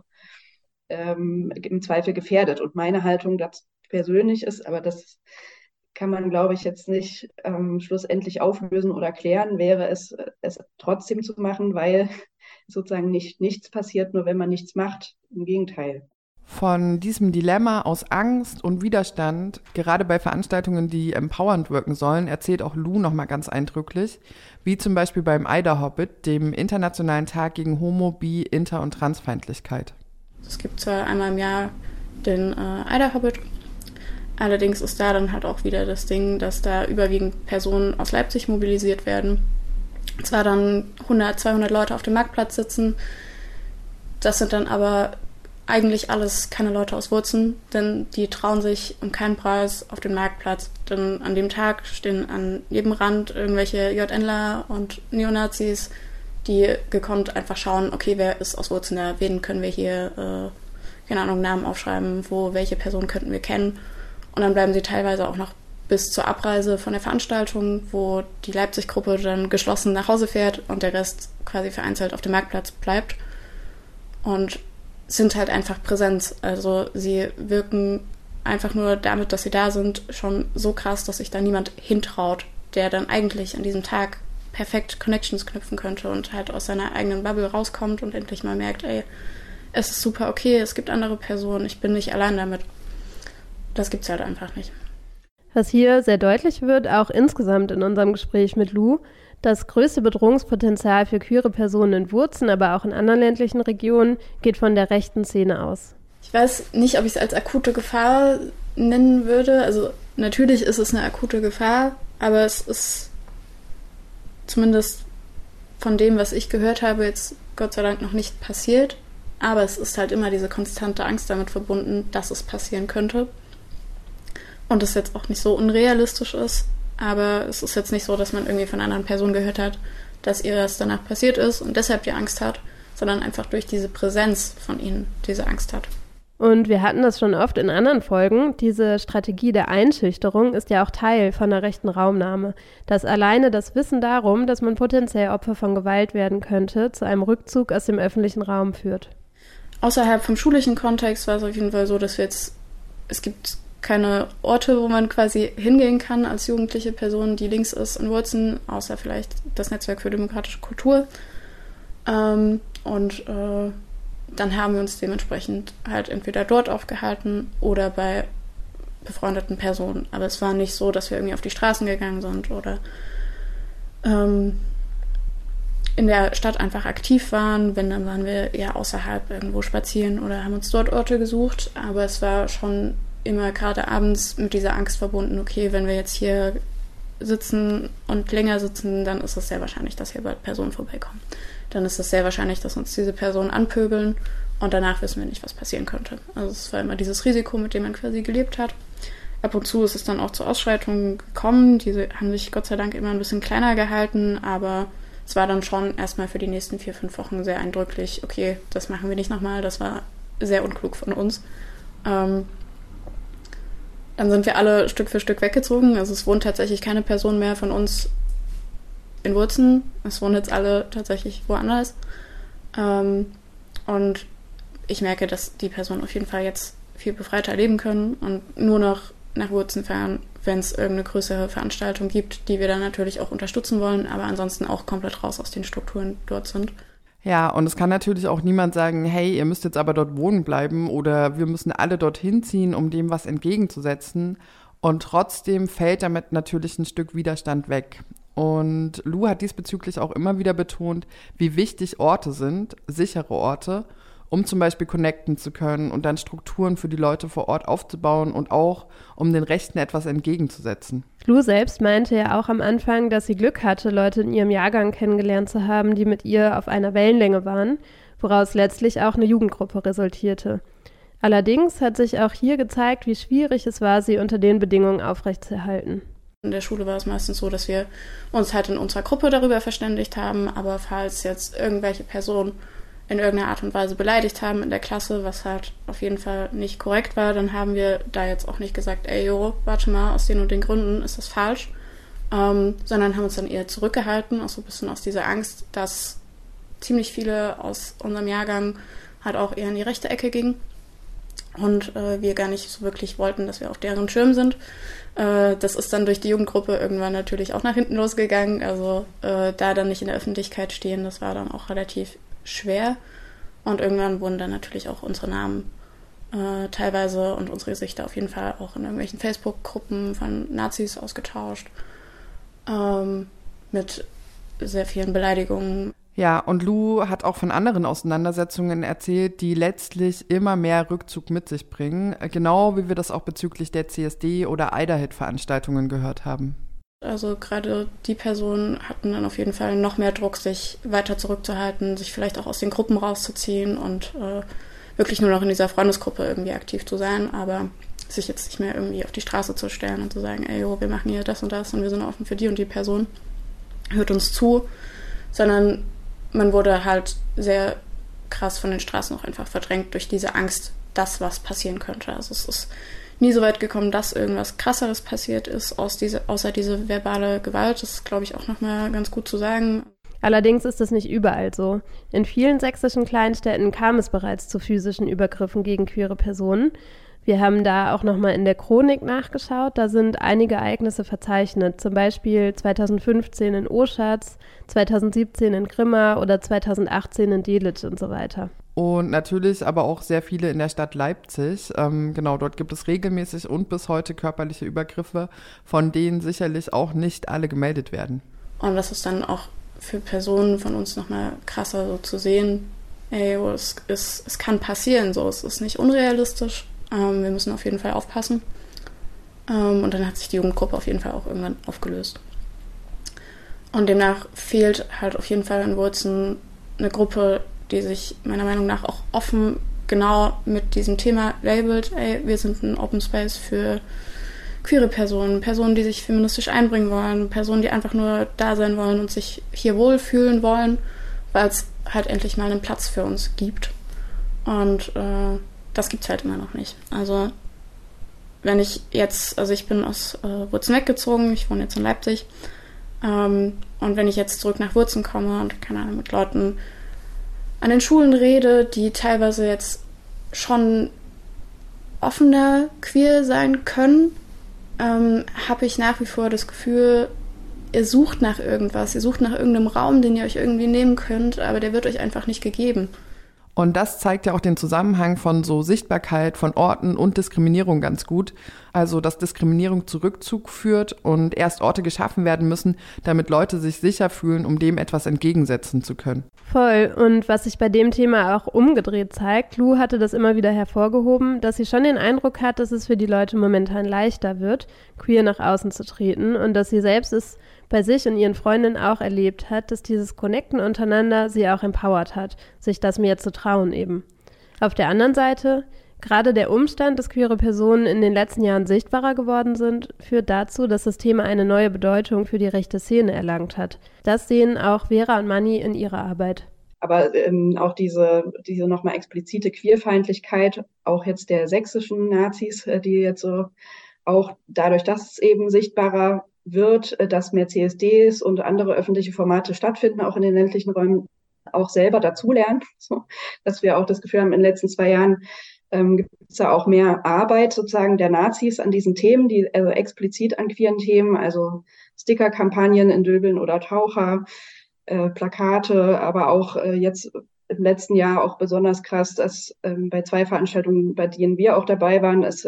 im Zweifel gefährdet. Und meine Haltung dazu persönlich ist, aber das kann man, glaube ich, jetzt nicht schlussendlich auflösen oder klären, wäre es trotzdem zu machen, weil sozusagen nichts passiert, nur wenn man nichts macht. Im Gegenteil. Von diesem Dilemma aus Angst und Widerstand, gerade bei Veranstaltungen, die empowernd wirken sollen, erzählt auch Lou nochmal ganz eindrücklich, wie zum Beispiel beim Ida Hobbit, dem Internationalen Tag gegen Homo-, Bi-, Inter- und Transfeindlichkeit. Es gibt zwar einmal im Jahr den Ida Hobbit, allerdings ist da dann halt auch wieder das Ding, dass da überwiegend Personen aus Leipzig mobilisiert werden. Zwar dann 100, 200 Leute auf dem Marktplatz sitzen, das sind dann aber eigentlich alles keine Leute aus Wurzen, denn die trauen sich um keinen Preis auf den Marktplatz. Denn an dem Tag stehen an jedem Rand irgendwelche JNler und Neonazis, die gekonnt einfach schauen, okay, wer ist aus Wurzen da, wen können wir hier, keine Ahnung, Namen aufschreiben, welche Person könnten wir kennen. Und dann bleiben sie teilweise auch noch bis zur Abreise von der Veranstaltung, wo die Leipzig-Gruppe dann geschlossen nach Hause fährt und der Rest quasi vereinzelt auf dem Marktplatz bleibt. Und sind halt einfach Präsenz. Also sie wirken einfach nur damit, dass sie da sind, schon so krass, dass sich da niemand hintraut, der dann eigentlich an diesem Tag perfekt Connections knüpfen könnte und halt aus seiner eigenen Bubble rauskommt und endlich mal merkt, ey, es ist super okay, es gibt andere Personen, ich bin nicht allein damit. Das gibt's halt einfach nicht. Was hier sehr deutlich wird, auch insgesamt in unserem Gespräch mit Lou, das größte Bedrohungspotenzial für queere Personen in Wurzen, aber auch in anderen ländlichen Regionen, geht von der rechten Szene aus. Ich weiß nicht, ob ich es als akute Gefahr nennen würde. Also natürlich ist es eine akute Gefahr, aber es ist zumindest von dem, was ich gehört habe, jetzt Gott sei Dank noch nicht passiert. Aber es ist halt immer diese konstante Angst damit verbunden, dass es passieren könnte. Und es jetzt auch nicht so unrealistisch ist. Aber es ist jetzt nicht so, dass man irgendwie von anderen Personen gehört hat, dass ihr das danach passiert ist und deshalb die Angst hat, sondern einfach durch diese Präsenz von ihnen diese Angst hat. Und wir hatten das schon oft in anderen Folgen, diese Strategie der Einschüchterung ist ja auch Teil von der rechten Raumnahme, dass alleine das Wissen darum, dass man potenziell Opfer von Gewalt werden könnte, zu einem Rückzug aus dem öffentlichen Raum führt. Außerhalb vom schulischen Kontext war es auf jeden Fall so, dass es gibt keine Orte, wo man quasi hingehen kann als jugendliche Person, die links ist in Wurzen, außer vielleicht das Netzwerk für demokratische Kultur. Dann haben wir uns dementsprechend halt entweder dort aufgehalten oder bei befreundeten Personen. Aber es war nicht so, dass wir irgendwie auf die Straßen gegangen sind oder in der Stadt einfach aktiv waren. Wenn, dann waren wir eher außerhalb irgendwo spazieren oder haben uns dort Orte gesucht. Aber es war schon immer gerade abends mit dieser Angst verbunden, okay, wenn wir jetzt hier sitzen und länger sitzen, dann ist es sehr wahrscheinlich, dass hier bald Personen vorbeikommen. Dann ist es sehr wahrscheinlich, dass uns diese Personen anpöbeln und danach wissen wir nicht, was passieren könnte. Also es war immer dieses Risiko, mit dem man quasi gelebt hat. Ab und zu ist es dann auch zu Ausschreitungen gekommen. Diese haben sich Gott sei Dank immer ein bisschen kleiner gehalten, aber es war dann schon erstmal für die nächsten 4-5 Wochen sehr eindrücklich, okay, das machen wir nicht nochmal, das war sehr unklug von uns. Dann sind wir alle Stück für Stück weggezogen. Also es wohnt tatsächlich keine Person mehr von uns in Wurzen. Es wohnen jetzt alle tatsächlich woanders. Und ich merke, dass die Personen auf jeden Fall jetzt viel befreiter leben können und nur noch nach Wurzen fahren, wenn es irgendeine größere Veranstaltung gibt, die wir dann natürlich auch unterstützen wollen, aber ansonsten auch komplett raus aus den Strukturen die dort sind. Ja, und es kann natürlich auch niemand sagen, hey, ihr müsst jetzt aber dort wohnen bleiben oder wir müssen alle dorthin ziehen, um dem was entgegenzusetzen. Und trotzdem fällt damit natürlich ein Stück Widerstand weg. Und Lou hat diesbezüglich auch immer wieder betont, wie wichtig Orte sind, sichere Orte, um zum Beispiel connecten zu können und dann Strukturen für die Leute vor Ort aufzubauen und auch, um den Rechten etwas entgegenzusetzen. Lou selbst meinte ja auch am Anfang, dass sie Glück hatte, Leute in ihrem Jahrgang kennengelernt zu haben, die mit ihr auf einer Wellenlänge waren, woraus letztlich auch eine Jugendgruppe resultierte. Allerdings hat sich auch hier gezeigt, wie schwierig es war, sie unter den Bedingungen aufrechtzuerhalten. In der Schule war es meistens so, dass wir uns halt in unserer Gruppe darüber verständigt haben, aber falls jetzt irgendwelche Personen in irgendeiner Art und Weise beleidigt haben in der Klasse, was halt auf jeden Fall nicht korrekt war, dann haben wir da jetzt auch nicht gesagt, ey, jo, warte mal, aus den und den Gründen ist das falsch, sondern haben uns dann eher zurückgehalten, auch so ein bisschen aus dieser Angst, dass ziemlich viele aus unserem Jahrgang halt auch eher in die rechte Ecke gingen und wir gar nicht so wirklich wollten, dass wir auf deren Schirm sind. Das ist dann durch die Jugendgruppe irgendwann natürlich auch nach hinten losgegangen, also da dann nicht in der Öffentlichkeit stehen, das war dann auch relativ schwer und irgendwann wurden dann natürlich auch unsere Namen teilweise und unsere Gesichter auf jeden Fall auch in irgendwelchen Facebook-Gruppen von Nazis ausgetauscht mit sehr vielen Beleidigungen. Ja, und Lou hat auch von anderen Auseinandersetzungen erzählt, die letztlich immer mehr Rückzug mit sich bringen, genau wie wir das auch bezüglich der CSD- oder Eiderhit-Veranstaltungen gehört haben. Also gerade die Personen hatten dann auf jeden Fall noch mehr Druck, sich weiter zurückzuhalten, sich vielleicht auch aus den Gruppen rauszuziehen und wirklich nur noch in dieser Freundesgruppe irgendwie aktiv zu sein, aber sich jetzt nicht mehr irgendwie auf die Straße zu stellen und zu sagen, ey, jo, wir machen hier das und wir sind offen für die und die Person, hört uns zu, sondern man wurde halt sehr krass von den Straßen auch einfach verdrängt durch diese Angst, dass was passieren könnte. Also es ist nie so weit gekommen, dass irgendwas Krasseres passiert ist, außer diese verbale Gewalt. Das ist, glaube ich, auch nochmal ganz gut zu sagen. Allerdings ist es nicht überall so. In vielen sächsischen Kleinstädten kam es bereits zu physischen Übergriffen gegen queere Personen. Wir haben da auch nochmal in der Chronik nachgeschaut. Da sind einige Ereignisse verzeichnet. Zum Beispiel 2015 in Oschatz, 2017 in Grimma oder 2018 in Delitzsch und so weiter. Und natürlich aber auch sehr viele in der Stadt Leipzig. Genau, dort gibt es regelmäßig und bis heute körperliche Übergriffe, von denen sicherlich auch nicht alle gemeldet werden. Und das ist dann auch für Personen von uns nochmal krasser so zu sehen, ey, es kann passieren, so, es ist nicht unrealistisch. Wir müssen auf jeden Fall aufpassen. Und dann hat sich die Jugendgruppe auf jeden Fall auch irgendwann aufgelöst. Und demnach fehlt halt auf jeden Fall in Wurzen eine Gruppe, die sich meiner Meinung nach auch offen genau mit diesem Thema labelt. Ey, wir sind ein Open Space für queere Personen, Personen, die sich feministisch einbringen wollen, Personen, die einfach nur da sein wollen und sich hier wohlfühlen wollen, weil es halt endlich mal einen Platz für uns gibt. Und das gibt's halt immer noch nicht. Also wenn ich jetzt, also ich bin aus Wurzen weggezogen, ich wohne jetzt in Leipzig, und wenn ich jetzt zurück nach Wurzen komme und, keine Ahnung, mit Leuten an den Schulen rede, die teilweise jetzt schon offener queer sein können, habe ich nach wie vor das Gefühl, ihr sucht nach irgendwas, ihr sucht nach irgendeinem Raum, den ihr euch irgendwie nehmen könnt, aber der wird euch einfach nicht gegeben. Und das zeigt ja auch den Zusammenhang von so Sichtbarkeit von Orten und Diskriminierung ganz gut. Also, dass Diskriminierung zu Rückzug führt und erst Orte geschaffen werden müssen, damit Leute sich sicher fühlen, um dem etwas entgegensetzen zu können. Voll. Und was sich bei dem Thema auch umgedreht zeigt, Lou hatte das immer wieder hervorgehoben, dass sie schon den Eindruck hat, dass es für die Leute momentan leichter wird, queer nach außen zu treten und dass sie selbst es bei sich und ihren Freundinnen auch erlebt hat, dass dieses Connecten untereinander sie auch empowert hat, sich das mehr zu trauen eben. Auf der anderen Seite, gerade der Umstand, dass queere Personen in den letzten Jahren sichtbarer geworden sind, führt dazu, dass das Thema eine neue Bedeutung für die rechte Szene erlangt hat. Das sehen auch Vera und Manni in ihrer Arbeit. Aber auch diese nochmal explizite Queerfeindlichkeit, auch jetzt der sächsischen Nazis, die jetzt so auch dadurch, dass es eben sichtbarer wird, dass mehr CSDs und andere öffentliche Formate stattfinden, auch in den ländlichen Räumen, auch selber dazulernen. So, dass wir auch das Gefühl haben, in den letzten 2 Jahren gibt es da auch mehr Arbeit sozusagen der Nazis an diesen Themen, die also explizit an queeren Themen, also Sticker-Kampagnen in Döbeln oder Taucher, Plakate, aber auch jetzt im letzten Jahr auch besonders krass, dass bei 2 Veranstaltungen, bei denen wir auch dabei waren, es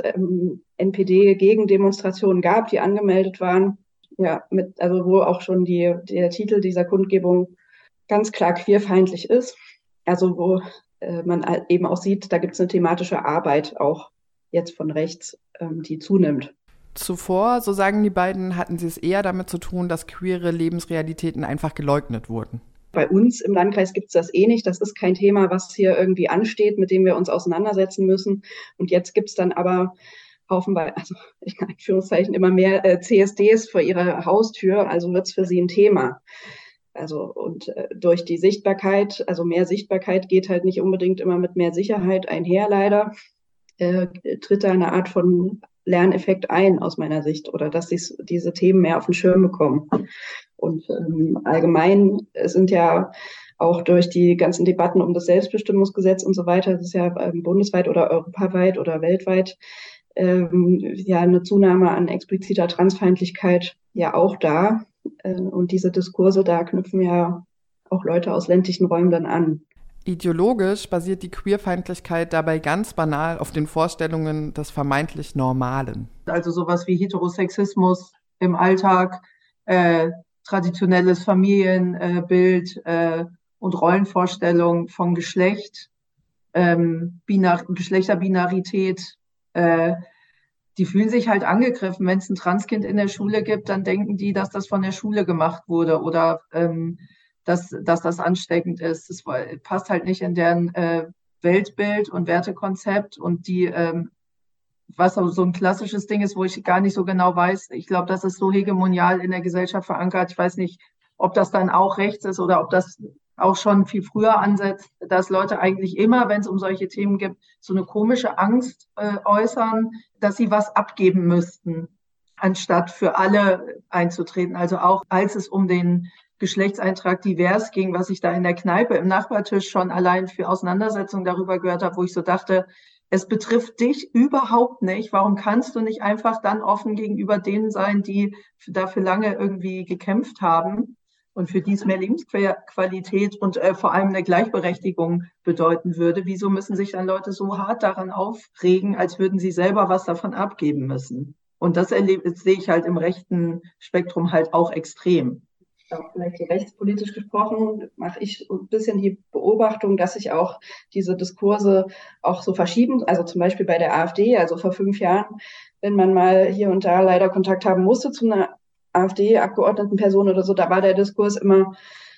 NPD-Gegendemonstrationen gab, die angemeldet waren. Ja, also wo auch schon der Titel dieser Kundgebung ganz klar queerfeindlich ist. Also wo man eben auch sieht, da gibt es eine thematische Arbeit auch jetzt von rechts, die zunimmt. Zuvor, so sagen die beiden, hatten sie es eher damit zu tun, dass queere Lebensrealitäten einfach geleugnet wurden. Bei uns im Landkreis gibt es das eh nicht. Das ist kein Thema, was hier irgendwie ansteht, mit dem wir uns auseinandersetzen müssen. Und jetzt gibt es dann aber haufenweise, also in Anführungszeichen, immer mehr CSDs vor ihrer Haustür. Also wird es für sie ein Thema. Also und durch die Sichtbarkeit, also mehr Sichtbarkeit geht halt nicht unbedingt immer mit mehr Sicherheit einher, leider, tritt da eine Art von Lerneffekt ein aus meiner Sicht oder dass diese Themen mehr auf den Schirm bekommen. Und allgemein sind ja auch durch die ganzen Debatten um das Selbstbestimmungsgesetz und so weiter, das ist ja bundesweit oder europaweit oder weltweit ja eine Zunahme an expliziter Transfeindlichkeit ja auch da. Und diese Diskurse, da knüpfen ja auch Leute aus ländlichen Räumen dann an. Ideologisch basiert die Queerfeindlichkeit dabei ganz banal auf den Vorstellungen des vermeintlich Normalen. Also sowas wie Heterosexismus im Alltag, traditionelles Familienbild und Rollenvorstellung von Geschlecht, Geschlechterbinarität, die fühlen sich halt angegriffen. Wenn es ein Transkind in der Schule gibt, dann denken die, dass das von der Schule gemacht wurde oder dass das ansteckend ist. Das passt halt nicht in deren Weltbild und Wertekonzept. Und die, was so ein klassisches Ding ist, wo ich gar nicht so genau weiß, ich glaube, das ist so hegemonial in der Gesellschaft verankert. Ich weiß nicht, ob das dann auch rechts ist oder ob das auch schon viel früher ansetzt, dass Leute eigentlich immer, wenn es um solche Themen geht, so eine komische Angst äußern, dass sie was abgeben müssten, anstatt für alle einzutreten. Also auch als es um den Geschlechtseintrag divers ging, was ich da in der Kneipe im Nachbartisch schon allein für Auseinandersetzungen darüber gehört habe, wo ich so dachte, es betrifft dich überhaupt nicht. Warum kannst du nicht einfach dann offen gegenüber denen sein, die dafür lange irgendwie gekämpft haben und für die es mehr Lebensqualität und vor allem eine Gleichberechtigung bedeuten würde? Wieso müssen sich dann Leute so hart daran aufregen, als würden sie selber was davon abgeben müssen? Und das sehe ich halt im rechten Spektrum halt auch extrem. Auch vielleicht so rechtspolitisch gesprochen, mache ich ein bisschen die Beobachtung, dass sich auch diese Diskurse auch so verschieben. Also zum Beispiel bei der AfD, also vor 5 Jahren, wenn man mal hier und da leider Kontakt haben musste zu einer AfD-Abgeordnetenperson oder so, da war der Diskurs immer,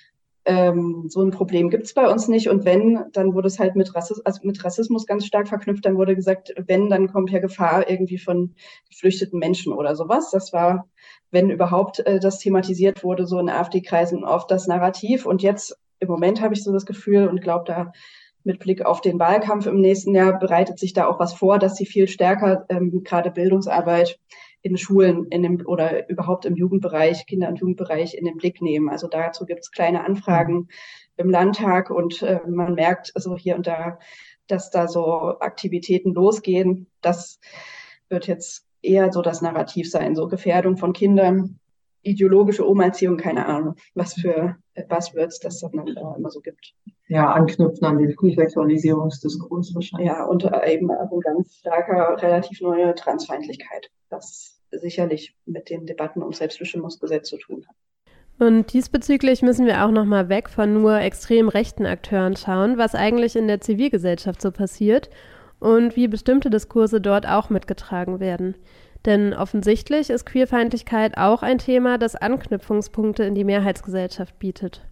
so ein Problem gibt es bei uns nicht. Und wenn, dann wurde es halt mit Rassismus ganz stark verknüpft. Dann wurde gesagt, wenn, dann kommt ja Gefahr irgendwie von geflüchteten Menschen oder sowas. Das war, wenn überhaupt das thematisiert wurde, so in AfD-Kreisen oft das Narrativ. Und jetzt im Moment habe ich so das Gefühl und glaube da mit Blick auf den Wahlkampf im nächsten Jahr bereitet sich da auch was vor, dass sie viel stärker gerade Bildungsarbeit in Schulen oder überhaupt im Jugendbereich, Kinder- und Jugendbereich in den Blick nehmen. Also dazu gibt es kleine Anfragen im Landtag und man merkt also hier und da, dass da so Aktivitäten losgehen. Das wird jetzt eher so das Narrativ sein, so Gefährdung von Kindern, ideologische Umerziehung, keine Ahnung, was für Buzzwords das dann immer so gibt. Ja, anknüpfen an den Sexualisierungsdiskurs wahrscheinlich. Ja, und eben ein ganz starker, relativ neue Transfeindlichkeit, das sicherlich mit den Debatten um Selbstbestimmungsgesetz zu tun hat. Und diesbezüglich müssen wir auch nochmal weg von nur extrem rechten Akteuren schauen, was eigentlich in der Zivilgesellschaft so passiert und wie bestimmte Diskurse dort auch mitgetragen werden. Denn offensichtlich ist Queerfeindlichkeit auch ein Thema, das Anknüpfungspunkte in die Mehrheitsgesellschaft bietet.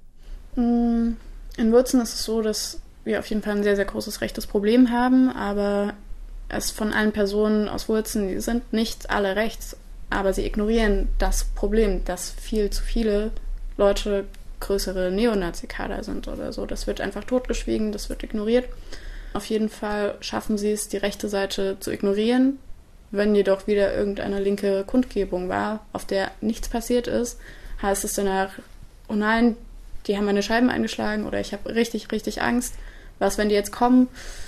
In Wurzen ist es so, dass wir auf jeden Fall ein sehr, sehr großes rechtes Problem haben, aber es von allen Personen aus Wurzen, die sind nicht alle rechts, aber sie ignorieren das Problem, dass viel zu viele Leute größere Neonazi-Kader sind oder so. Das wird einfach totgeschwiegen, das wird ignoriert. Auf jeden Fall schaffen sie es, die rechte Seite zu ignorieren. Wenn jedoch wieder irgendeine linke Kundgebung war, auf der nichts passiert ist, heißt es danach, oh nein, die haben meine Scheiben eingeschlagen oder ich habe richtig, richtig Angst. Was, wenn die jetzt kommen?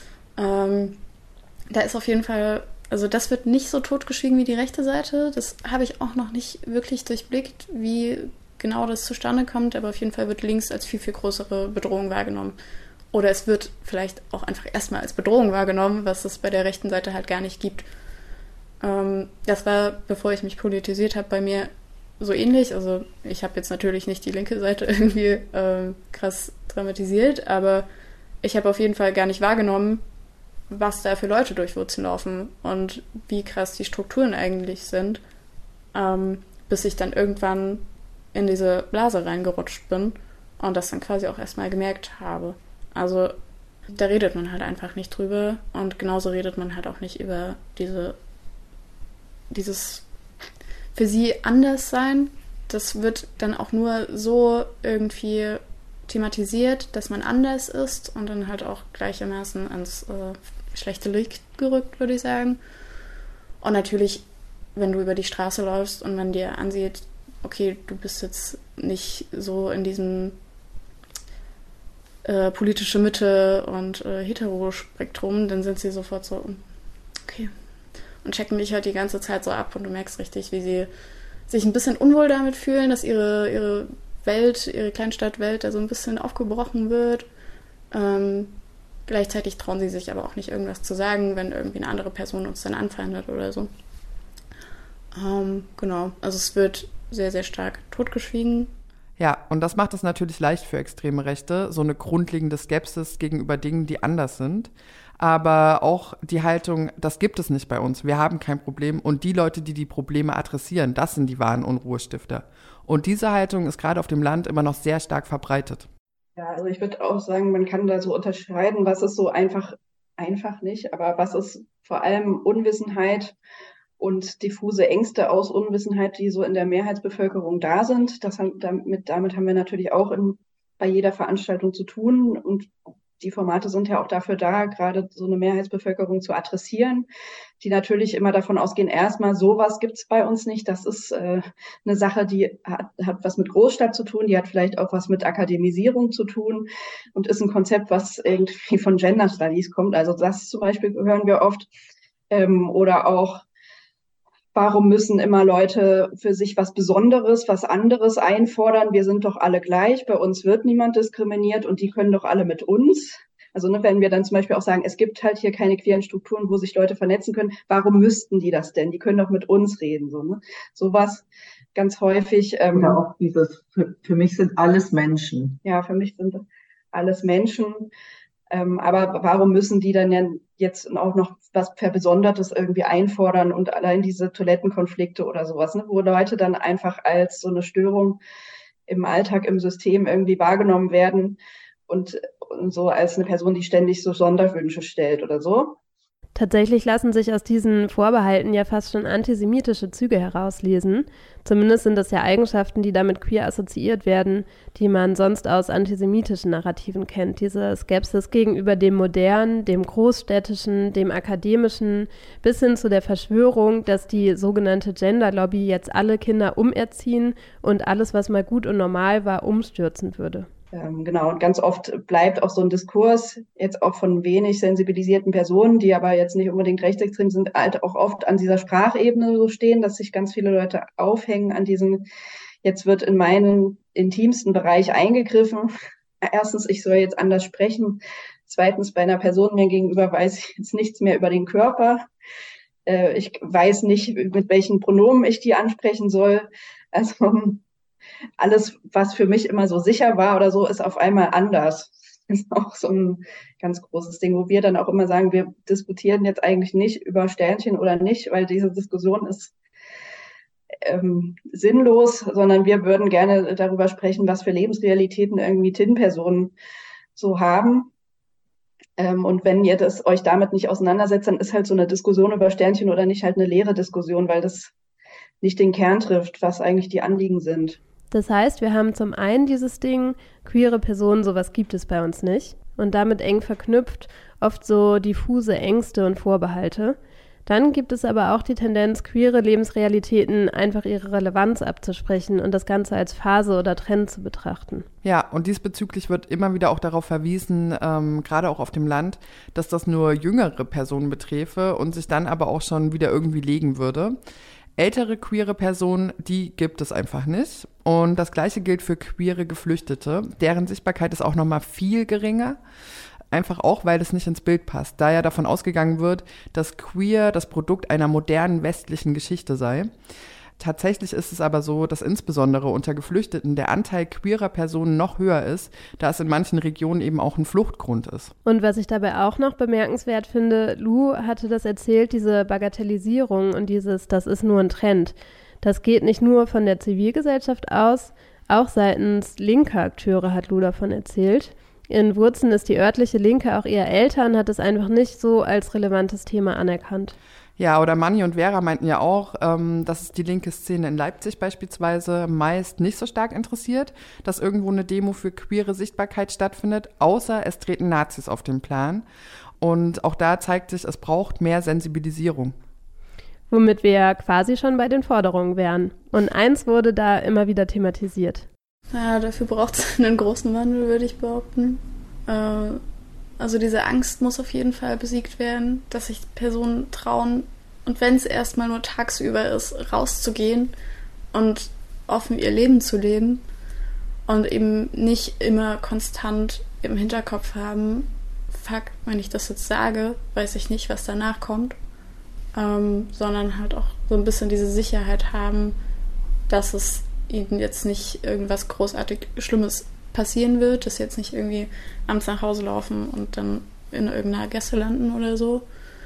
Da ist auf jeden Fall, also das wird nicht so totgeschwiegen wie die rechte Seite. Das habe ich auch noch nicht wirklich durchblickt, wie genau das zustande kommt, aber auf jeden Fall wird links als viel, viel größere Bedrohung wahrgenommen. Oder es wird vielleicht auch einfach erstmal als Bedrohung wahrgenommen, was es bei der rechten Seite halt gar nicht gibt. Das war, bevor ich mich politisiert habe, bei mir so ähnlich. Also ich habe jetzt natürlich nicht die linke Seite irgendwie krass dramatisiert, aber ich habe auf jeden Fall gar nicht wahrgenommen, was da für Leute durch Wurzeln laufen und wie krass die Strukturen eigentlich sind, bis ich dann irgendwann in diese Blase reingerutscht bin und das dann quasi auch erstmal gemerkt habe. Also da redet man halt einfach nicht drüber und genauso redet man halt auch nicht über dieses für sie anders sein, das wird dann auch nur so irgendwie thematisiert, dass man anders ist und dann halt auch gleichermaßen ans schlechte Licht gerückt, würde ich sagen. Und natürlich, wenn du über die Straße läufst und man dir ansieht, okay, du bist jetzt nicht so in diesem politische Mitte und Heterospektrum, dann sind sie sofort so, okay. Und checken dich halt die ganze Zeit so ab und du merkst richtig, wie sie sich ein bisschen unwohl damit fühlen, dass ihre Welt, ihre Kleinstadtwelt da so ein bisschen aufgebrochen wird. Gleichzeitig trauen sie sich aber auch nicht, irgendwas zu sagen, wenn irgendwie eine andere Person uns dann anfeindet oder so. Genau, also es wird sehr, sehr stark totgeschwiegen. Ja, und das macht es natürlich leicht für extreme Rechte, so eine grundlegende Skepsis gegenüber Dingen, die anders sind. Aber auch die Haltung, das gibt es nicht bei uns, wir haben kein Problem. Und die Leute, die die Probleme adressieren, das sind die wahren Unruhestifter. Und diese Haltung ist gerade auf dem Land immer noch sehr stark verbreitet. Ja, also ich würde auch sagen, man kann da so unterscheiden, was ist so einfach nicht, aber was ist vor allem Unwissenheit und diffuse Ängste aus Unwissenheit, die so in der Mehrheitsbevölkerung da sind. Damit haben wir natürlich auch bei jeder Veranstaltung zu tun. Und die Formate sind ja auch dafür da, gerade so eine Mehrheitsbevölkerung zu adressieren, die natürlich immer davon ausgehen, erstmal sowas gibt's bei uns nicht. Das ist eine Sache, die hat was mit Großstadt zu tun, die hat vielleicht auch was mit Akademisierung zu tun und ist ein Konzept, was irgendwie von Gender Studies kommt. Also das zum Beispiel hören wir oft. Oder auch, warum müssen immer Leute für sich was Besonderes, was anderes einfordern? Wir sind doch alle gleich, bei uns wird niemand diskriminiert und die können doch alle mit uns. Also wenn wir dann zum Beispiel auch sagen, es gibt halt hier keine queeren Strukturen, wo sich Leute vernetzen können, warum müssten die das denn? Die können doch mit uns reden. Sowas ganz häufig. Oder auch dieses, für mich sind alles Menschen. Ja, für mich sind alles Menschen. Aber warum müssen die dann ja jetzt auch noch was Besonderes irgendwie einfordern und allein diese Toilettenkonflikte oder sowas, ne, wo Leute dann einfach als so eine Störung im Alltag, im System irgendwie wahrgenommen werden und so als eine Person, die ständig so Sonderwünsche stellt oder so. Tatsächlich lassen sich aus diesen Vorbehalten ja fast schon antisemitische Züge herauslesen. Zumindest sind das ja Eigenschaften, die damit queer assoziiert werden, die man sonst aus antisemitischen Narrativen kennt. Diese Skepsis gegenüber dem Modernen, dem Großstädtischen, dem Akademischen, bis hin zu der Verschwörung, dass die sogenannte Gender-Lobby jetzt alle Kinder umerziehen und alles, was mal gut und normal war, umstürzen würde. Genau, und ganz oft bleibt auch so ein Diskurs, jetzt auch von wenig sensibilisierten Personen, die aber jetzt nicht unbedingt rechtsextrem sind, halt auch oft an dieser Sprachebene so stehen, dass sich ganz viele Leute aufhängen an diesen, jetzt wird in meinen intimsten Bereich eingegriffen. Erstens, ich soll jetzt anders sprechen. Zweitens, bei einer Person mir gegenüber weiß ich jetzt nichts mehr über den Körper. Ich weiß nicht, mit welchen Pronomen ich die ansprechen soll. Also alles, was für mich immer so sicher war oder so, ist auf einmal anders. Das ist auch so ein ganz großes Ding, wo wir dann auch immer sagen, wir diskutieren jetzt eigentlich nicht über Sternchen oder nicht, weil diese Diskussion ist sinnlos, sondern wir würden gerne darüber sprechen, was für Lebensrealitäten irgendwie TIN-Personen so haben. Und wenn ihr euch damit nicht auseinandersetzt, dann ist halt so eine Diskussion über Sternchen oder nicht halt eine leere Diskussion, weil das nicht den Kern trifft, was eigentlich die Anliegen sind. Das heißt, wir haben zum einen dieses Ding, queere Personen, sowas gibt es bei uns nicht. Und damit eng verknüpft oft so diffuse Ängste und Vorbehalte. Dann gibt es aber auch die Tendenz, queere Lebensrealitäten einfach ihre Relevanz abzusprechen und das Ganze als Phase oder Trend zu betrachten. Ja, und diesbezüglich wird immer wieder auch darauf verwiesen, gerade auch auf dem Land, dass das nur jüngere Personen beträfe und sich dann aber auch schon wieder irgendwie legen würde. Ältere queere Personen, die gibt es einfach nicht. Und das Gleiche gilt für queere Geflüchtete. Deren Sichtbarkeit ist auch nochmal viel geringer. Einfach auch, weil es nicht ins Bild passt. Da ja davon ausgegangen wird, dass queer das Produkt einer modernen westlichen Geschichte sei. Tatsächlich ist es aber so, dass insbesondere unter Geflüchteten der Anteil queerer Personen noch höher ist, da es in manchen Regionen eben auch ein Fluchtgrund ist. Und was ich dabei auch noch bemerkenswert finde, Lou hatte das erzählt, diese Bagatellisierung und das ist nur ein Trend. Das geht nicht nur von der Zivilgesellschaft aus, auch seitens linker Akteure hat Lou davon erzählt. In Wurzen ist die örtliche Linke auch eher älter und hat es einfach nicht so als relevantes Thema anerkannt. Ja, oder Manni und Vera meinten ja auch, dass es die linke Szene in Leipzig beispielsweise meist nicht so stark interessiert, dass irgendwo eine Demo für queere Sichtbarkeit stattfindet, außer es treten Nazis auf den Plan. Und auch da zeigt sich, es braucht mehr Sensibilisierung. Womit wir ja quasi schon bei den Forderungen wären. Und eins wurde da immer wieder thematisiert. Ja, dafür braucht es einen großen Wandel, würde ich behaupten. Also diese Angst muss auf jeden Fall besiegt werden, dass sich Personen trauen, und wenn es erstmal nur tagsüber ist, rauszugehen und offen ihr Leben zu leben und eben nicht immer konstant im Hinterkopf haben, fuck, wenn ich das jetzt sage, weiß ich nicht, was danach kommt, sondern halt auch so ein bisschen diese Sicherheit haben, dass es ihnen jetzt nicht irgendwas großartig Schlimmes passieren wird, dass sie jetzt nicht irgendwie abends nach Hause laufen und dann in irgendeiner Gasse landen oder so.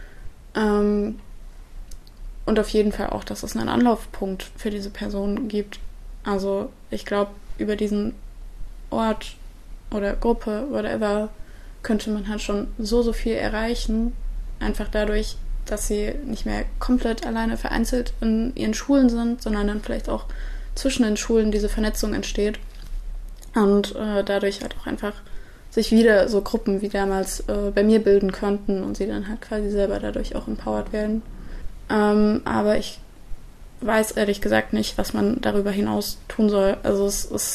Und auf jeden Fall auch, dass es einen Anlaufpunkt für diese Person gibt. Also ich glaube, über diesen Ort oder Gruppe, whatever, könnte man halt schon so viel erreichen. Einfach dadurch, dass sie nicht mehr komplett alleine vereinzelt in ihren Schulen sind, sondern dann vielleicht auch zwischen den Schulen diese Vernetzung entsteht. Und dadurch halt auch einfach sich wieder so Gruppen wie damals bei mir bilden könnten und sie dann halt quasi selber dadurch auch empowered werden. Aber ich weiß ehrlich gesagt nicht, was man darüber hinaus tun soll. Also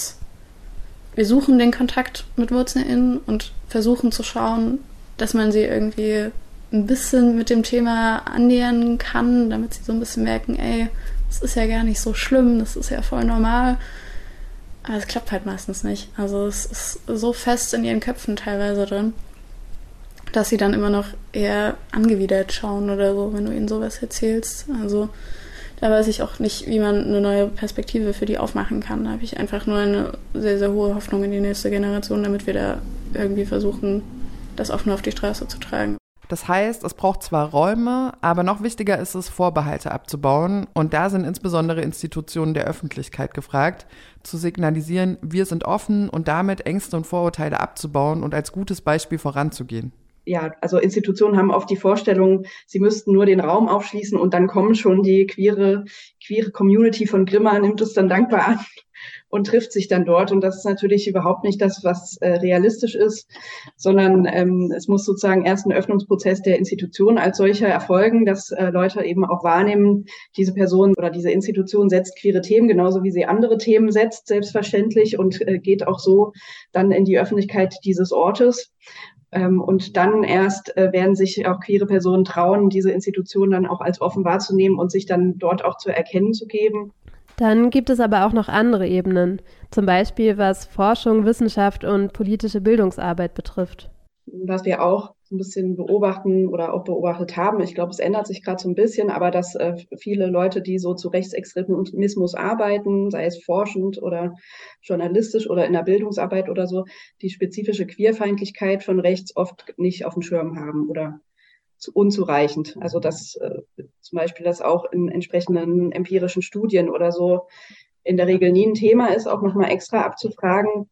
wir suchen den Kontakt mit WurzelInnen und versuchen zu schauen, dass man sie irgendwie ein bisschen mit dem Thema annähern kann, damit sie so ein bisschen merken, ey, das ist ja gar nicht so schlimm, das ist ja voll normal. Aber es klappt halt meistens nicht. Also es ist so fest in ihren Köpfen teilweise drin, dass sie dann immer noch eher angewidert schauen oder so, wenn du ihnen sowas erzählst. Also da weiß ich auch nicht, wie man eine neue Perspektive für die aufmachen kann. Da habe ich einfach nur eine sehr, sehr hohe Hoffnung in die nächste Generation, damit wir da irgendwie versuchen, das offen auf die Straße zu tragen. Das heißt, es braucht zwar Räume, aber noch wichtiger ist es, Vorbehalte abzubauen. Und da sind insbesondere Institutionen der Öffentlichkeit gefragt, zu signalisieren, wir sind offen und damit Ängste und Vorurteile abzubauen und als gutes Beispiel voranzugehen. Ja, also Institutionen haben oft die Vorstellung, sie müssten nur den Raum aufschließen und dann kommen schon die queere Community von Grimma, nimmt es dann dankbar an und trifft sich dann dort. Und das ist natürlich überhaupt nicht das, was realistisch ist, sondern es muss sozusagen erst ein Öffnungsprozess der Institution als solcher erfolgen, dass Leute eben auch wahrnehmen, diese Person oder diese Institution setzt queere Themen, genauso wie sie andere Themen setzt, selbstverständlich, und geht auch so dann in die Öffentlichkeit dieses Ortes. Und dann erst werden sich auch queere Personen trauen, diese Institution dann auch als offen wahrzunehmen und sich dann dort auch zu erkennen zu geben. Dann gibt es aber auch noch andere Ebenen, zum Beispiel was Forschung, Wissenschaft und politische Bildungsarbeit betrifft. Was wir auch ein bisschen beobachten oder auch beobachtet haben, ich glaube, es ändert sich gerade so ein bisschen, aber dass viele Leute, die so zu Rechtsextremismus arbeiten, sei es forschend oder journalistisch oder in der Bildungsarbeit oder so, die spezifische Queerfeindlichkeit von rechts oft nicht auf dem Schirm haben oder unzureichend. Also dass zum Beispiel das auch in entsprechenden empirischen Studien oder so in der Regel nie ein Thema ist, auch nochmal extra abzufragen.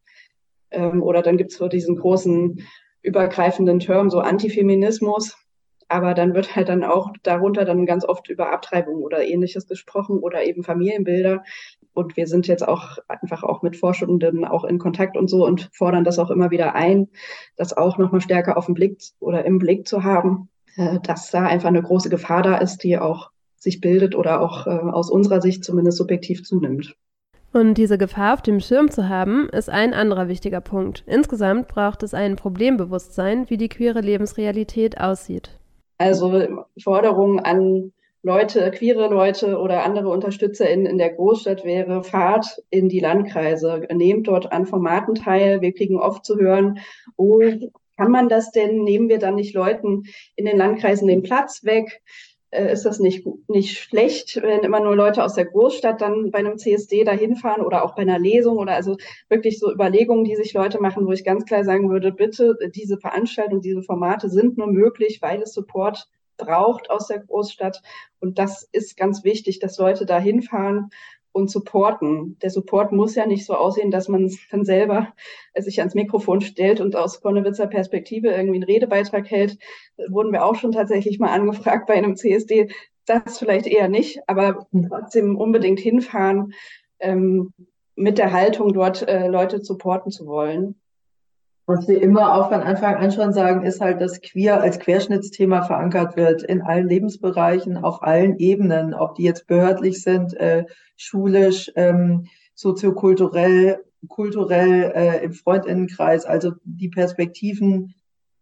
Oder dann gibt es so diesen großen übergreifenden Term, so Antifeminismus, aber dann wird halt dann auch darunter dann ganz oft über Abtreibung oder Ähnliches gesprochen oder eben Familienbilder. Und wir sind jetzt auch einfach auch mit Forschenden auch in Kontakt und so und fordern das auch immer wieder ein, das auch nochmal stärker auf den Blick oder im Blick zu haben, dass da einfach eine große Gefahr da ist, die auch sich bildet oder auch aus unserer Sicht zumindest subjektiv zunimmt. Und diese Gefahr auf dem Schirm zu haben, ist ein anderer wichtiger Punkt. Insgesamt braucht es ein Problembewusstsein, wie die queere Lebensrealität aussieht. Also Forderungen an Leute, queere Leute oder andere UnterstützerInnen in der Großstadt wäre, fahrt in die Landkreise, nehmt dort an Formaten teil. Wir kriegen oft zu hören, oh, kann man das denn? Nehmen wir dann nicht Leuten in den Landkreisen den Platz weg? Ist das nicht schlecht, wenn immer nur Leute aus der Großstadt dann bei einem CSD dahin fahren oder auch bei einer Lesung oder also wirklich so Überlegungen, die sich Leute machen, wo ich ganz klar sagen würde, bitte, diese Veranstaltungen, diese Formate sind nur möglich, weil es Support braucht aus der Großstadt. Und das ist ganz wichtig, dass Leute da hinfahren und supporten. Der Support muss ja nicht so aussehen, dass man dann selber sich ans Mikrofon stellt und aus Konnewitzer Perspektive irgendwie einen Redebeitrag hält. Wurden wir auch schon tatsächlich mal angefragt bei einem CSD. das vielleicht eher nicht, aber trotzdem unbedingt hinfahren, mit der Haltung dort Leute supporten zu wollen. Was wir immer auch von Anfang an schon sagen, ist halt, dass Queer als Querschnittsthema verankert wird in allen Lebensbereichen, auf allen Ebenen, ob die jetzt behördlich sind, schulisch, soziokulturell, kulturell, im Freundinnenkreis, also die Perspektiven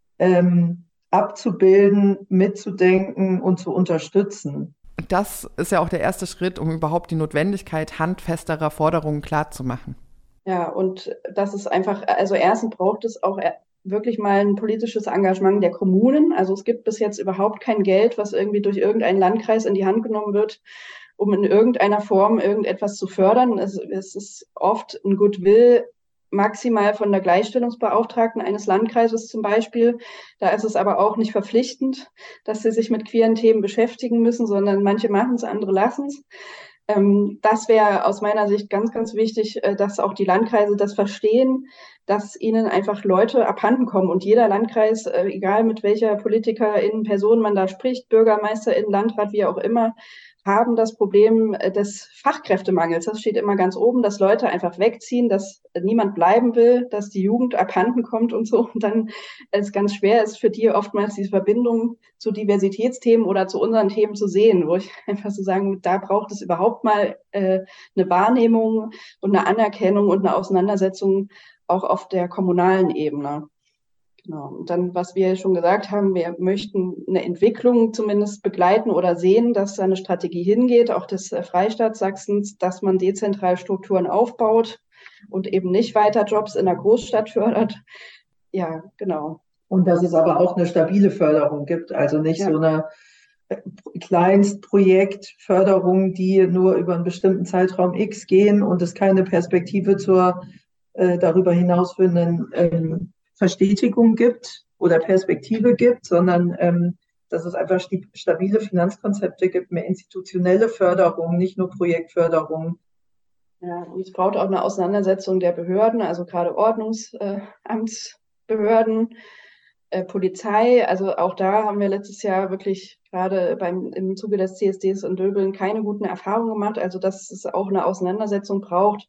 abzubilden, mitzudenken und zu unterstützen. Das ist ja auch der erste Schritt, um überhaupt die Notwendigkeit handfesterer Forderungen klarzumachen. Ja, und das ist einfach, also erstens braucht es auch wirklich mal ein politisches Engagement der Kommunen. Also es gibt bis jetzt überhaupt kein Geld, was irgendwie durch irgendeinen Landkreis in die Hand genommen wird, um in irgendeiner Form irgendetwas zu fördern. Es ist oft ein Goodwill maximal von der Gleichstellungsbeauftragten eines Landkreises zum Beispiel. Da ist es aber auch nicht verpflichtend, dass sie sich mit queeren Themen beschäftigen müssen, sondern manche machen es, andere lassen es. Das wäre aus meiner Sicht ganz, ganz wichtig, dass auch die Landkreise das verstehen, dass ihnen einfach Leute abhanden kommen. Und jeder Landkreis, egal mit welcher Politikerin, Person man da spricht, Bürgermeisterin, Landrat, wie auch immer, haben das Problem des Fachkräftemangels. Das steht immer ganz oben, dass Leute einfach wegziehen, dass niemand bleiben will, dass die Jugend abhanden kommt und so. Und dann es ganz schwer ist für die oftmals diese Verbindung zu Diversitätsthemen oder zu unseren Themen zu sehen, wo ich einfach so sagen, da braucht es überhaupt mal eine Wahrnehmung und eine Anerkennung und eine Auseinandersetzung auch auf der kommunalen Ebene. Genau. Und dann, was wir schon gesagt haben, wir möchten eine Entwicklung zumindest begleiten oder sehen, dass da eine Strategie hingeht, auch des Freistaats Sachsens, dass man dezentral Strukturen aufbaut und eben nicht weiter Jobs in der Großstadt fördert. Ja, genau. Und dass es aber auch eine stabile Förderung gibt, also nicht so eine Kleinstprojektförderung, die nur über einen bestimmten Zeitraum X gehen und es keine Perspektive zur darüber hinausführenden Verstetigung gibt oder Perspektive gibt, sondern dass es einfach stabile Finanzkonzepte gibt, mehr institutionelle Förderung, nicht nur Projektförderung. Ja, und es braucht auch eine Auseinandersetzung der Behörden, also gerade Ordnungsamtsbehörden, Polizei. Also auch da haben wir letztes Jahr wirklich gerade im Zuge des CSDs in Döbeln keine guten Erfahrungen gemacht. Also dass es auch eine Auseinandersetzung braucht.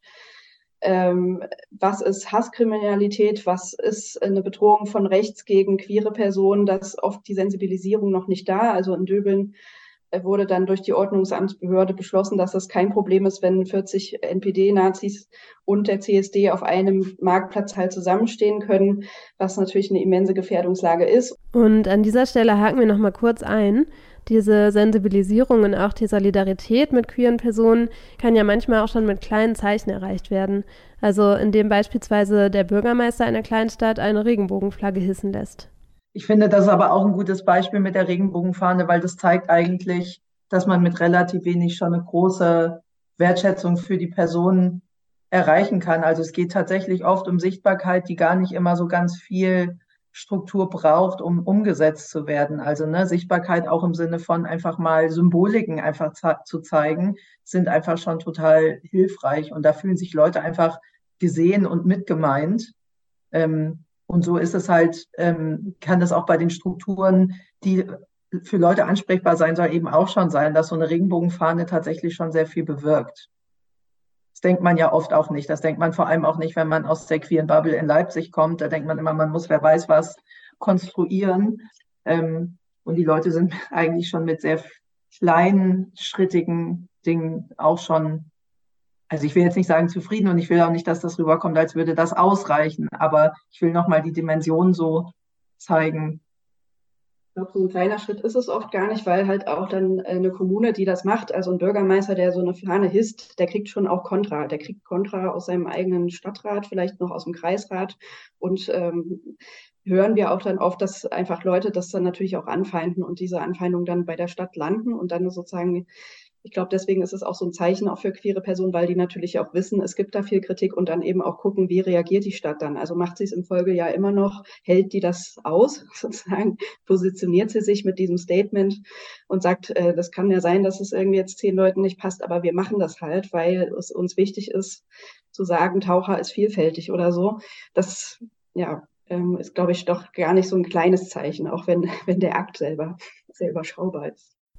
Was ist Hasskriminalität, was ist eine Bedrohung von rechts gegen queere Personen, da ist oft die Sensibilisierung noch nicht da. Also in Döbeln wurde dann durch die Ordnungsamtsbehörde beschlossen, dass das kein Problem ist, wenn 40 NPD-Nazis und der CSD auf einem Marktplatz halt zusammenstehen können, was natürlich eine immense Gefährdungslage ist. Und an dieser Stelle haken wir nochmal kurz ein. Diese Sensibilisierung und auch die Solidarität mit queeren Personen kann ja manchmal auch schon mit kleinen Zeichen erreicht werden. Also indem beispielsweise der Bürgermeister einer Kleinstadt eine Regenbogenflagge hissen lässt. Ich finde, das ist aber auch ein gutes Beispiel mit der Regenbogenfahne, weil das zeigt eigentlich, dass man mit relativ wenig schon eine große Wertschätzung für die Personen erreichen kann. Also es geht tatsächlich oft um Sichtbarkeit, die gar nicht immer so ganz viel Struktur braucht, um umgesetzt zu werden. Also Sichtbarkeit auch im Sinne von einfach mal Symboliken einfach zu zeigen, sind einfach schon total hilfreich. Und da fühlen sich Leute einfach gesehen und mitgemeint. Und so ist es halt, kann das auch bei den Strukturen, die für Leute ansprechbar sein soll, eben auch schon sein, dass so eine Regenbogenfahne tatsächlich schon sehr viel bewirkt. Das denkt man ja oft auch nicht. Das denkt man vor allem auch nicht, wenn man aus der queeren Bubble in Leipzig kommt. Da denkt man immer, man muss wer weiß was konstruieren. Und die Leute sind eigentlich schon mit sehr kleinen, schrittigen Dingen auch schon, also ich will jetzt nicht sagen zufrieden und ich will auch nicht, dass das rüberkommt, als würde das ausreichen. Aber ich will nochmal die Dimension so zeigen. Ich glaube, so ein kleiner Schritt ist es oft gar nicht, weil halt auch dann eine Kommune, die das macht, also ein Bürgermeister, der so eine Fahne hisst, der kriegt schon auch Kontra. Der kriegt Kontra aus seinem eigenen Stadtrat, vielleicht noch aus dem Kreisrat. Und hören wir auch dann oft, dass einfach Leute das dann natürlich auch anfeinden und diese Anfeindungen dann bei der Stadt landen und dann sozusagen, ich glaube, deswegen ist es auch so ein Zeichen auch für queere Personen, weil die natürlich auch wissen, es gibt da viel Kritik und dann eben auch gucken, wie reagiert die Stadt dann. Also macht sie es im Folgejahr immer noch, hält die das aus, sozusagen, positioniert sie sich mit diesem Statement und sagt, das kann ja sein, dass es irgendwie jetzt 10 Leuten nicht passt, aber wir machen das halt, weil es uns wichtig ist, zu sagen, Taucher ist vielfältig oder so. Das, ja, ist, glaube ich, doch gar nicht so ein kleines Zeichen, auch wenn der Akt selber sehr überschaubar ist.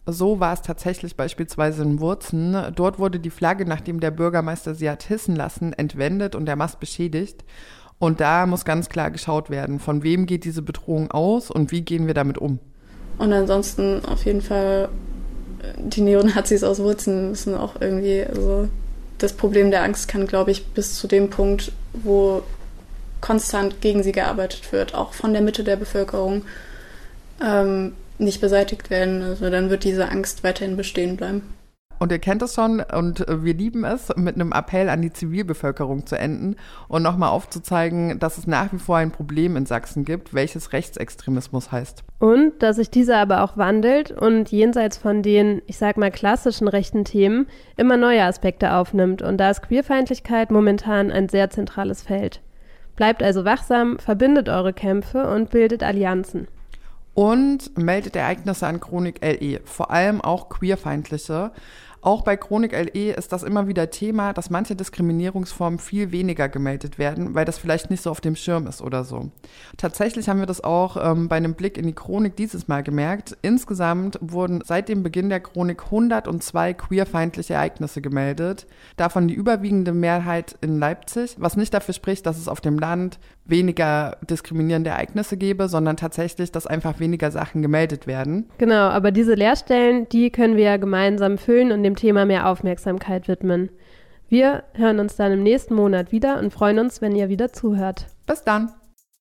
So war es tatsächlich beispielsweise in Wurzen. Dort wurde die Flagge, nachdem der Bürgermeister sie hat hissen lassen, entwendet und der Mast beschädigt. Und da muss ganz klar geschaut werden, von wem geht diese Bedrohung aus und wie gehen wir damit um. Und ansonsten auf jeden Fall, die Neonazis aus Wurzen müssen auch irgendwie, also das Problem der Angst kann, glaube ich, bis zu dem Punkt, wo konstant gegen sie gearbeitet wird, auch von der Mitte der Bevölkerung, nicht beseitigt werden. Also dann wird diese Angst weiterhin bestehen bleiben. Und ihr kennt es schon und wir lieben es, mit einem Appell an die Zivilbevölkerung zu enden und nochmal aufzuzeigen, dass es nach wie vor ein Problem in Sachsen gibt, welches Rechtsextremismus heißt. Und dass sich dieser aber auch wandelt und jenseits von den, ich sag mal, klassischen rechten Themen immer neue Aspekte aufnimmt. Und da ist Queerfeindlichkeit momentan ein sehr zentrales Feld. Bleibt also wachsam, verbindet eure Kämpfe und bildet Allianzen. Und meldet Ereignisse an Chronik LE, vor allem auch queerfeindliche. Auch bei Chronik LE ist das immer wieder Thema, dass manche Diskriminierungsformen viel weniger gemeldet werden, weil das vielleicht nicht so auf dem Schirm ist oder so. Tatsächlich haben wir das auch bei einem Blick in die Chronik dieses Mal gemerkt. Insgesamt wurden seit dem Beginn der Chronik 102 queerfeindliche Ereignisse gemeldet, davon die überwiegende Mehrheit in Leipzig, was nicht dafür spricht, dass es auf dem Land weniger diskriminierende Ereignisse gäbe, sondern tatsächlich, dass einfach weniger Sachen gemeldet werden. Genau, aber diese Leerstellen, die können wir ja gemeinsam füllen und dem Thema mehr Aufmerksamkeit widmen. Wir hören uns dann im nächsten Monat wieder und freuen uns, wenn ihr wieder zuhört. Bis dann!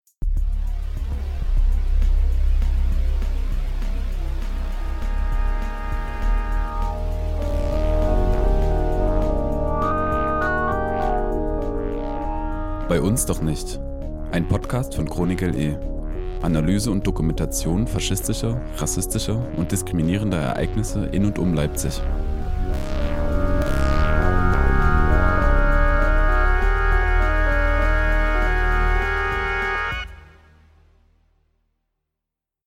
Bei uns doch nicht. Ein Podcast von Chronik LE. Analyse und Dokumentation faschistischer, rassistischer und diskriminierender Ereignisse in und um Leipzig.